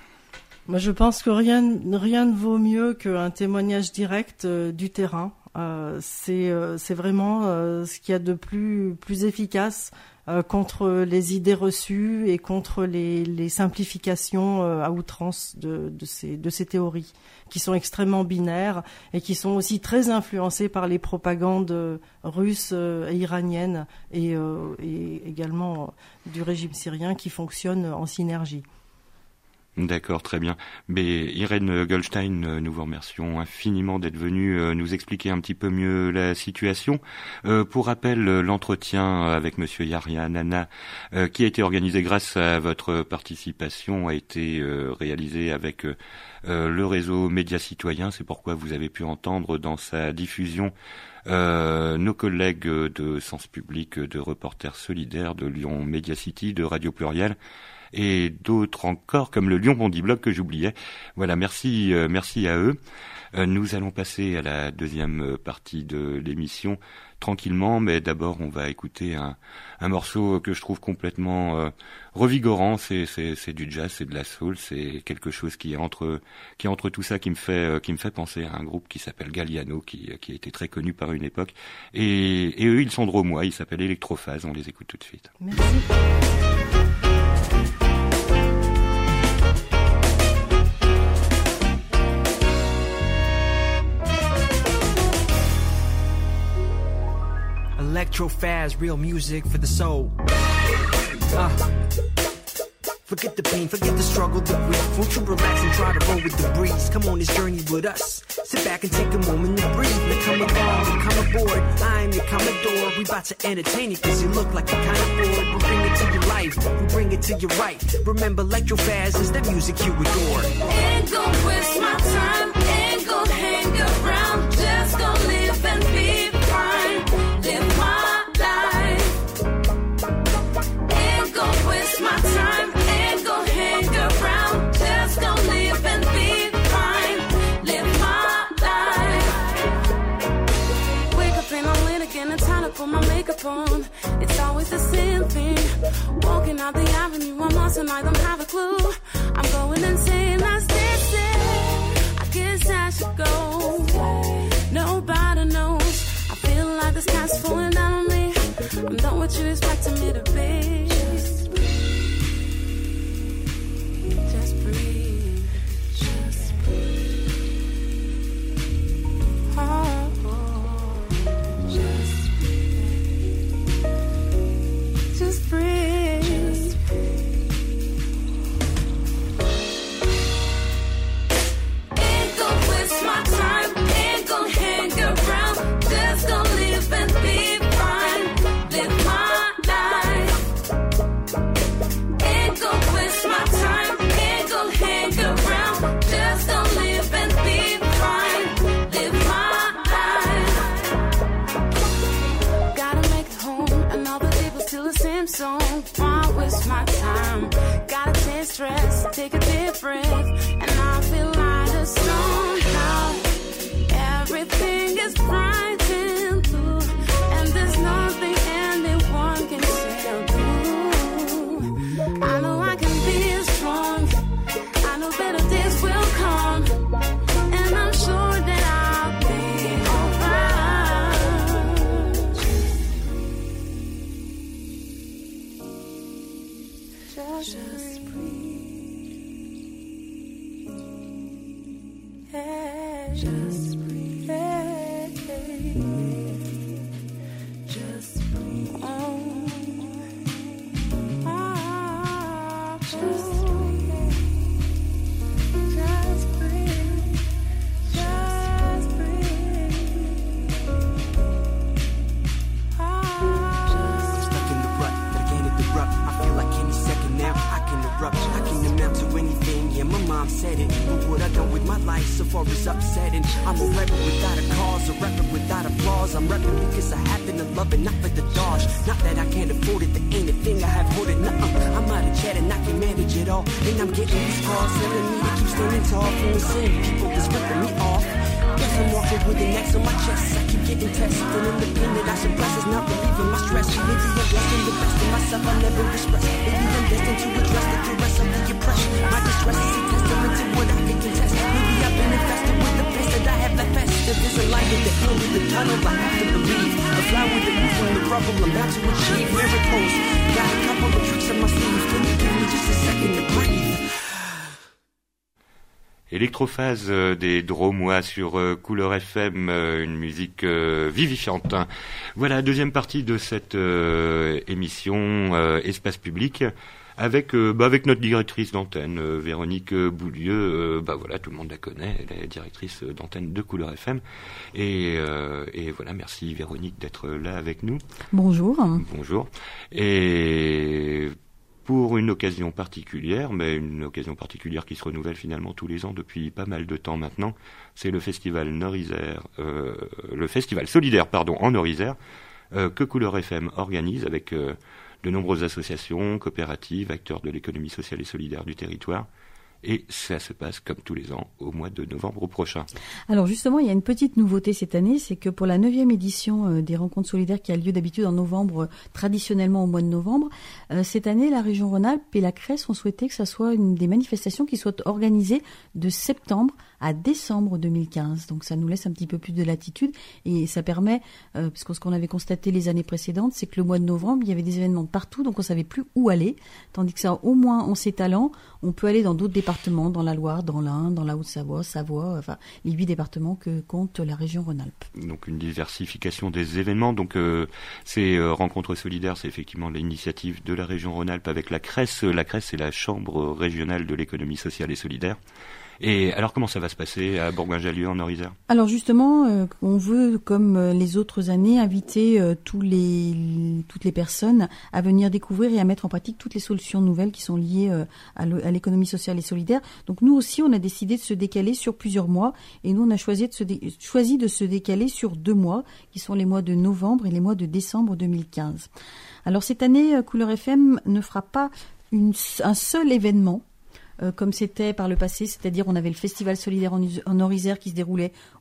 Moi, je pense que rien rien ne vaut mieux qu'un témoignage direct euh, du terrain. Euh, c'est euh, c'est vraiment euh, ce qu'il y a de plus plus efficace euh, contre les idées reçues et contre les les simplifications euh, à outrance de de ces de ces théories qui sont extrêmement binaires et qui sont aussi très influencées par les propagandes russes euh, et iraniennes et euh, et également du régime syrien qui fonctionnent en synergie. D'accord, très bien. Mais Irène Goldstein, nous vous remercions infiniment d'être venue nous expliquer un petit peu mieux la situation. Euh, pour rappel, l'entretien avec Monsieur Yahya Nana, euh, qui a été organisé grâce à votre participation, a été euh, réalisé avec euh, le réseau Média Citoyen. C'est pourquoi vous avez pu entendre dans sa diffusion Euh, nos collègues de Sens Public, de Reporters Solidaires, de Lyon Media City, de Radio Pluriel et d'autres encore comme le Lyon Bondi Blog que j'oubliais. Voilà, merci, euh, merci à eux. Euh, nous allons passer à la deuxième partie de l'émission tranquillement, mais d'abord on va écouter un, un morceau que je trouve complètement euh, revigorant. C'est, c'est, c'est du jazz, c'est de la soul, c'est quelque chose qui est entre, qui est entre tout ça, qui me fait, euh, qui me fait penser à un groupe qui s'appelle Galliano, qui, qui a été très connu par une époque. Et, et eux, ils sont drômois, ils s'appellent Electrophase. On les écoute tout de suite. Merci. Electro-fast, real music for the soul. Uh, forget the pain, forget the struggle, the grief. Won't you relax and try to roll with the breeze? Come on this journey with us. Sit back and take a moment to breathe. Now come along and come aboard. I'm your Commodore. We about to entertain you cause you look like you kind of bored. We bring it to your life, we bring it to your right. Remember Electro-fast is the music you adore. Ain't gon' waste my time, ain't gon' hang around. Just gon' live and be fine. Live my life. Ain't gon' waste my time, ain't gon' hang around. Just gon' live and be fine. Live my life. Wake up and I'm winning. phone. It's always the same thing. Walking out the avenue, I'm lost and I don't have a clue. I'm going insane, that's this it. I guess I should go. Nobody knows. I feel like the sky's falling down on me. I'm not what you expected me to be. Just breathe. Just breathe. Just breathe. Oh, oh. Just breathe. Just breathe. Just breathe. Ain't gonna waste my time. Ain't gonna hang around. Just gonna live and be fine. Live my life. Ain't gonna waste my time. Ain't gonna hang around. Just gonna live and be fine. Live my life. Gotta make it home, and all the people still the same song. Why waste my time? Gotta take stress, take a deep breath, and I feel lighter somehow. Everything is bright and blue, and there's nothing anyone can say or do. I know I can be strong. I know better days will come, and I'm sure that I'll be alright. Just breathe. Hey, just breathe. Hey, just breathe. Oh, oh, just breathe. Just breathe. Just breathe. Oh, Stuck in the rut, but I can't interrupt. I feel like any second now I can erupt. I can amount to anything, yeah, my mom said it. But what I done with my life so far is upsetting. I'm a rebel without a cause, a rapper without applause. I'm rapping because I happen to love it, not for the dodge. Not that I can't afford it, there ain't a thing I have hoarded. Nuh-uh, I'm out of chat and I can manage it all. And I'm getting these calls telling me to keep standing tall from the same people that's ripping me off. Guess I'm walking with an X on my chest. I keep getting tests, feeling independent. I suppress, it's not relieving my stress. Maybe I'm blessed in the best of myself, I never express. Maybe I'm destined to address the duress of the oppression. My distress is a testament to what I can contest. Maybe I've been infested with the place that I have left fest. If there's a light at the end of the tunnel, I have to believe. A fly with a move from the rubble, I'm bound to achieve miracles. Got a couple of tricks on my sleeve. Can you give me just a second to breathe? Électrophase euh, des Dromois sur euh, Couleur F M, euh, une musique euh, vivifiante. Voilà, deuxième partie de cette euh, émission euh, Espace Public avec euh, bah, avec notre directrice d'antenne, euh, Véronique euh, Boulieu. Euh, bah voilà, tout le monde la connaît, elle est directrice d'antenne de Couleur F M. Et, euh, et voilà, merci Véronique d'être là avec nous. Bonjour. Bonjour. Et pour une occasion particulière, mais une occasion particulière qui se renouvelle finalement tous les ans depuis pas mal de temps maintenant, c'est le festival Nord-Isère, euh, le festival solidaire, pardon, en Nord-Isère, euh, que Couleur F M organise avec euh, de nombreuses associations, coopératives, acteurs de l'économie sociale et solidaire du territoire. Et ça se passe comme tous les ans au mois de novembre prochain. Alors justement, il y a une petite nouveauté cette année, c'est que pour la neuvième édition des rencontres solidaires qui a lieu d'habitude en novembre, traditionnellement au mois de novembre, euh, cette année, la région Rhône-Alpes et la Crèce ont souhaité que ça soit une des manifestations qui soient organisées de septembre à décembre deux mille quinze. Donc ça nous laisse un petit peu plus de latitude et ça permet, euh, parce que ce qu'on avait constaté les années précédentes, c'est que le mois de novembre, il y avait des événements partout, donc on savait plus où aller, tandis que ça, au moins, en s'étalant, on peut aller dans d'autres départements, dans la Loire, dans l'Ain, dans la Haute-Savoie, Savoie, enfin les huit départements que compte la région Rhône-Alpes. Donc une diversification des événements. Donc euh, ces euh, rencontres solidaires, c'est effectivement l'initiative de la région Rhône-Alpes avec la Crèce. La Crèce, c'est la Chambre régionale de l'économie sociale et solidaire. Et alors, comment ça va se passer à Bourgoin-Jallieu, en Nord-Isère ? Alors justement, euh, on veut, comme euh, les autres années, inviter euh, tous les, toutes les personnes à venir découvrir et à mettre en pratique toutes les solutions nouvelles qui sont liées euh, à l'économie sociale et solidaire. Donc nous aussi, on a décidé de se décaler sur plusieurs mois, et nous, on a choisi de se, dé- choisi de se décaler sur deux mois, qui sont les mois de novembre et les mois de décembre deux mille quinze. Alors cette année, Couleur F M ne fera pas une, un seul événement, Euh, comme c'était par le passé, c'est-à-dire on avait le festival solidaire en, en Nord-Isère qui se déroulait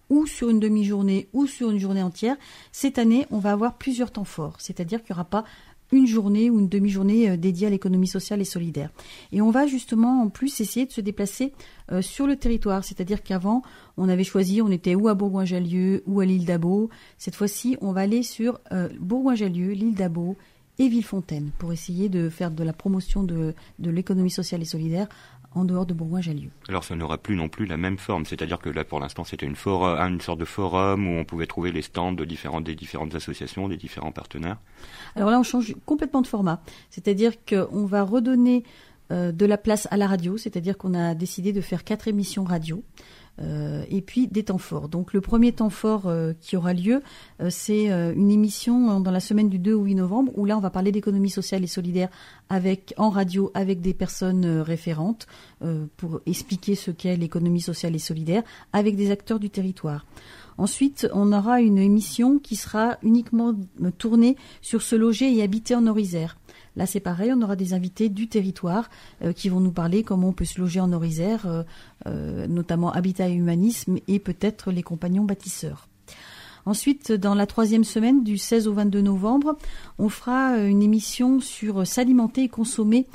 ou sur une demi-journée ou sur une journée entière. Cette année, on va avoir plusieurs temps forts, c'est-à-dire qu'il n'y aura pas une journée ou une demi-journée dédiée à l'économie sociale et solidaire. Et on va justement en plus essayer de se déplacer euh, sur le territoire, c'est-à-dire qu'avant, on avait choisi, on était ou à Bourgoin-Jallieu ou à l'île d'Abo. Cette fois-ci, on va aller sur euh, Bourgoin-Jallieu, l'île d'Abo et Villefontaine pour essayer de faire de la promotion de, de l'économie sociale et solidaire en dehors de Bourgoin-Jallieu. Alors ça n'aura plus non plus la même forme, c'est-à-dire que là pour l'instant c'était une, for- une sorte de forum où on pouvait trouver les stands de différentes, des différentes associations, des différents partenaires. Alors là on change complètement de format, c'est-à-dire qu'on va redonner euh, de la place à la radio, c'est-à-dire qu'on a décidé de faire quatre émissions radio. Euh, et puis des temps forts. Donc le premier temps fort euh, qui aura lieu, euh, c'est euh, une émission dans la semaine du deux au huit novembre où là on va parler d'économie sociale et solidaire avec en radio avec des personnes euh, référentes euh, pour expliquer ce qu'est l'économie sociale et solidaire avec des acteurs du territoire. Ensuite, on aura une émission qui sera uniquement tournée sur se loger et habiter en Orisère. Là, c'est pareil, on aura des invités du territoire euh, qui vont nous parler comment on peut se loger en Orisère, euh, euh, notamment Habitat et Humanisme et peut-être les compagnons bâtisseurs. Ensuite, dans la troisième semaine, du seize au vingt-deux novembre, on fera une émission sur s'alimenter et consommer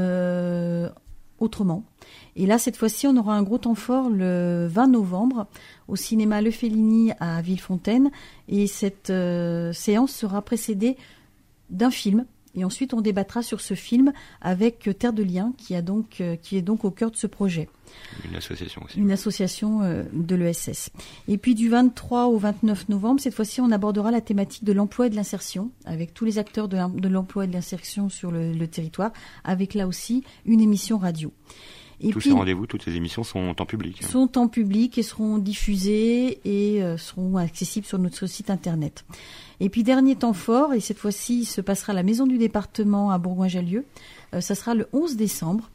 euh, autrement. Et là, cette fois-ci, on aura un gros temps fort le vingt novembre au cinéma Le Fellini à Villefontaine. Et cette euh, séance sera précédée d'un film. Et ensuite, on débattra sur ce film avec Terre de Liens, qui, a donc, euh, qui est donc au cœur de ce projet. Une association aussi. Une association euh, de l'E S S. Et puis du vingt-trois au vingt-neuf novembre, cette fois-ci, on abordera la thématique de l'emploi et de l'insertion, avec tous les acteurs de, de l'emploi et de l'insertion sur le, le territoire, avec là aussi une émission radio. Et tous puis, ces rendez-vous, toutes ces émissions sont en public. Hein. Sont en public et seront diffusées et euh, seront accessibles sur notre site internet. Et puis dernier temps fort, et cette fois-ci il se passera à la Maison du département à Bourgoin-Jallieu, euh, ça sera le onze décembre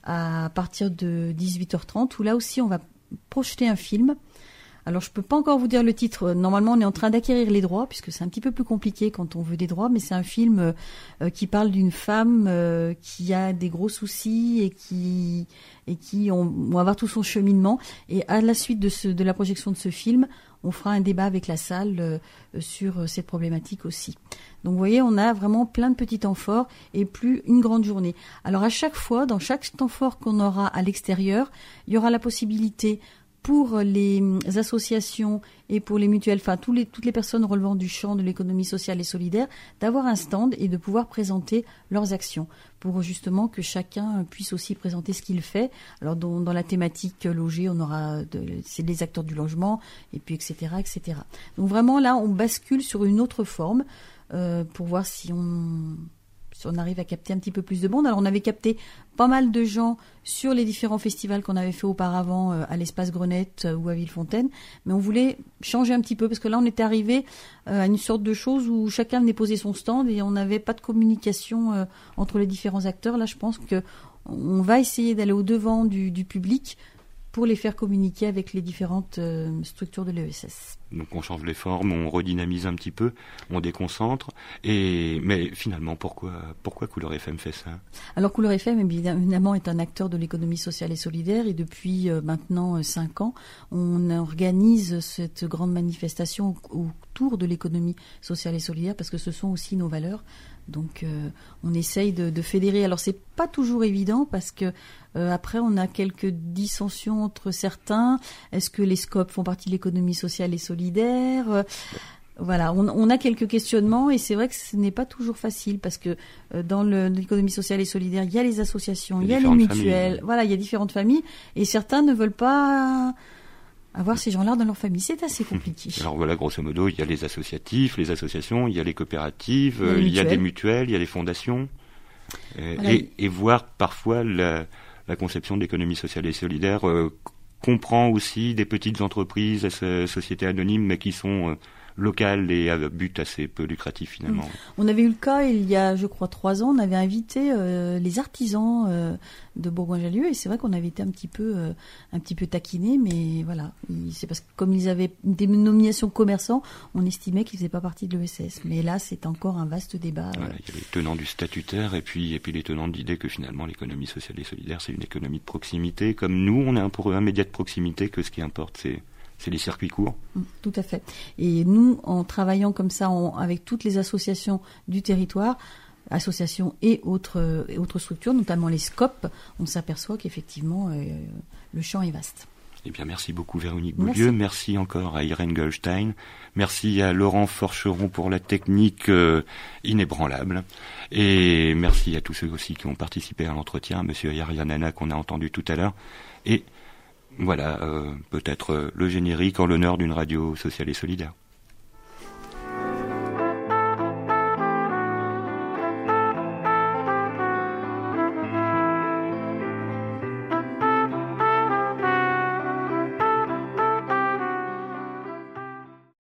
à partir de dix-huit heures trente, où là aussi on va projeter un film. Alors je peux pas encore vous dire le titre, normalement on est en train d'acquérir les droits, puisque c'est un petit peu plus compliqué quand on veut des droits, mais c'est un film euh, qui parle d'une femme euh, qui a des gros soucis et qui, et qui ont, vont avoir tout son cheminement. Et à la suite de, ce, de la projection de ce film, on fera un débat avec la salle euh, sur cette problématique aussi. Donc vous voyez, on a vraiment plein de petits temps forts et plus une grande journée. Alors à chaque fois, dans chaque temps fort qu'on aura à l'extérieur, il y aura la possibilité pour les associations et pour les mutuelles, enfin tous les, toutes les personnes relevant du champ de l'économie sociale et solidaire, d'avoir un stand et de pouvoir présenter leurs actions, pour justement que chacun puisse aussi présenter ce qu'il fait. Alors dans, dans la thématique logée, on aura de, c'est les acteurs du logement, et puis et cetera, et cetera. Donc vraiment là, on bascule sur une autre forme euh, pour voir si on... si on arrive à capter un petit peu plus de monde. Alors on avait capté pas mal de gens sur les différents festivals qu'on avait fait auparavant euh, à l'Espace Grenette euh, ou à Villefontaine, mais on voulait changer un petit peu parce que là on était arrivé euh, à une sorte de chose où chacun venait poser son stand et on n'avait pas de communication euh, entre les différents acteurs. Là je pense que on va essayer d'aller au devant du, du public pour les faire communiquer avec les différentes euh, structures de l'E S S. Donc on change les formes, on redynamise un petit peu, on déconcentre. Et mais finalement, pourquoi pourquoi Couleur F M fait ça? Alors Couleur F M, évidemment, est un acteur de l'économie sociale et solidaire. Et depuis euh, maintenant euh, cinq ans, on organise cette grande manifestation autour de l'économie sociale et solidaire parce que ce sont aussi nos valeurs. Donc euh, on essaye de, de fédérer. Alors c'est pas toujours évident parce que euh, après on a quelques dissensions entre certains. Est-ce que les scopes font partie de l'économie sociale et solidaire? euh, Voilà, on, on a quelques questionnements et c'est vrai que ce n'est pas toujours facile parce que euh, dans le, l'économie sociale et solidaire, il y a les associations, il y a les mutuelles, familles. Voilà, il y a différentes familles et certains ne veulent pas avoir ces gens-là dans leur famille, c'est assez compliqué. Alors voilà, grosso modo, il y a les associatifs, les associations, il y a les coopératives, les euh, il y a des mutuelles, il y a les fondations, euh, voilà. et, et voir parfois la, la conception d'économie sociale et solidaire euh, comprend aussi des petites entreprises, euh, sociétés anonymes, mais qui sont euh, locales et à but assez peu lucratif finalement. On avait eu le cas il y a, je crois, trois ans, on avait invité euh, les artisans euh, de Bourgoin-Jallieu et c'est vrai qu'on avait été un petit peu, euh, un petit peu taquinés, mais voilà, c'est parce que comme ils avaient des nominations commerçants, on estimait qu'ils faisaient pas partie de l'E S S. Mais là, c'est encore un vaste débat. Voilà, il y a les tenants du statutaire et puis et puis les tenants de l'idée que finalement l'économie sociale et solidaire c'est une économie de proximité. Comme nous, on est un, un média de proximité, que ce qui importe c'est c'est les circuits courts. Tout à fait. Et nous, en travaillant comme ça en, avec toutes les associations du territoire, associations et autres, et autres structures, notamment les SCOP, on s'aperçoit qu'effectivement, euh, le champ est vaste. Eh bien, merci beaucoup Véronique Boulieu. Merci. merci encore à Irène Goldstein. Merci à Laurent Forcheron pour la technique euh, inébranlable. Et merci à tous ceux aussi qui ont participé à l'entretien, à Monsieur Yarianana qu'on a entendu tout à l'heure. Et voilà, euh, peut-être euh, le générique en l'honneur d'une radio sociale et solidaire.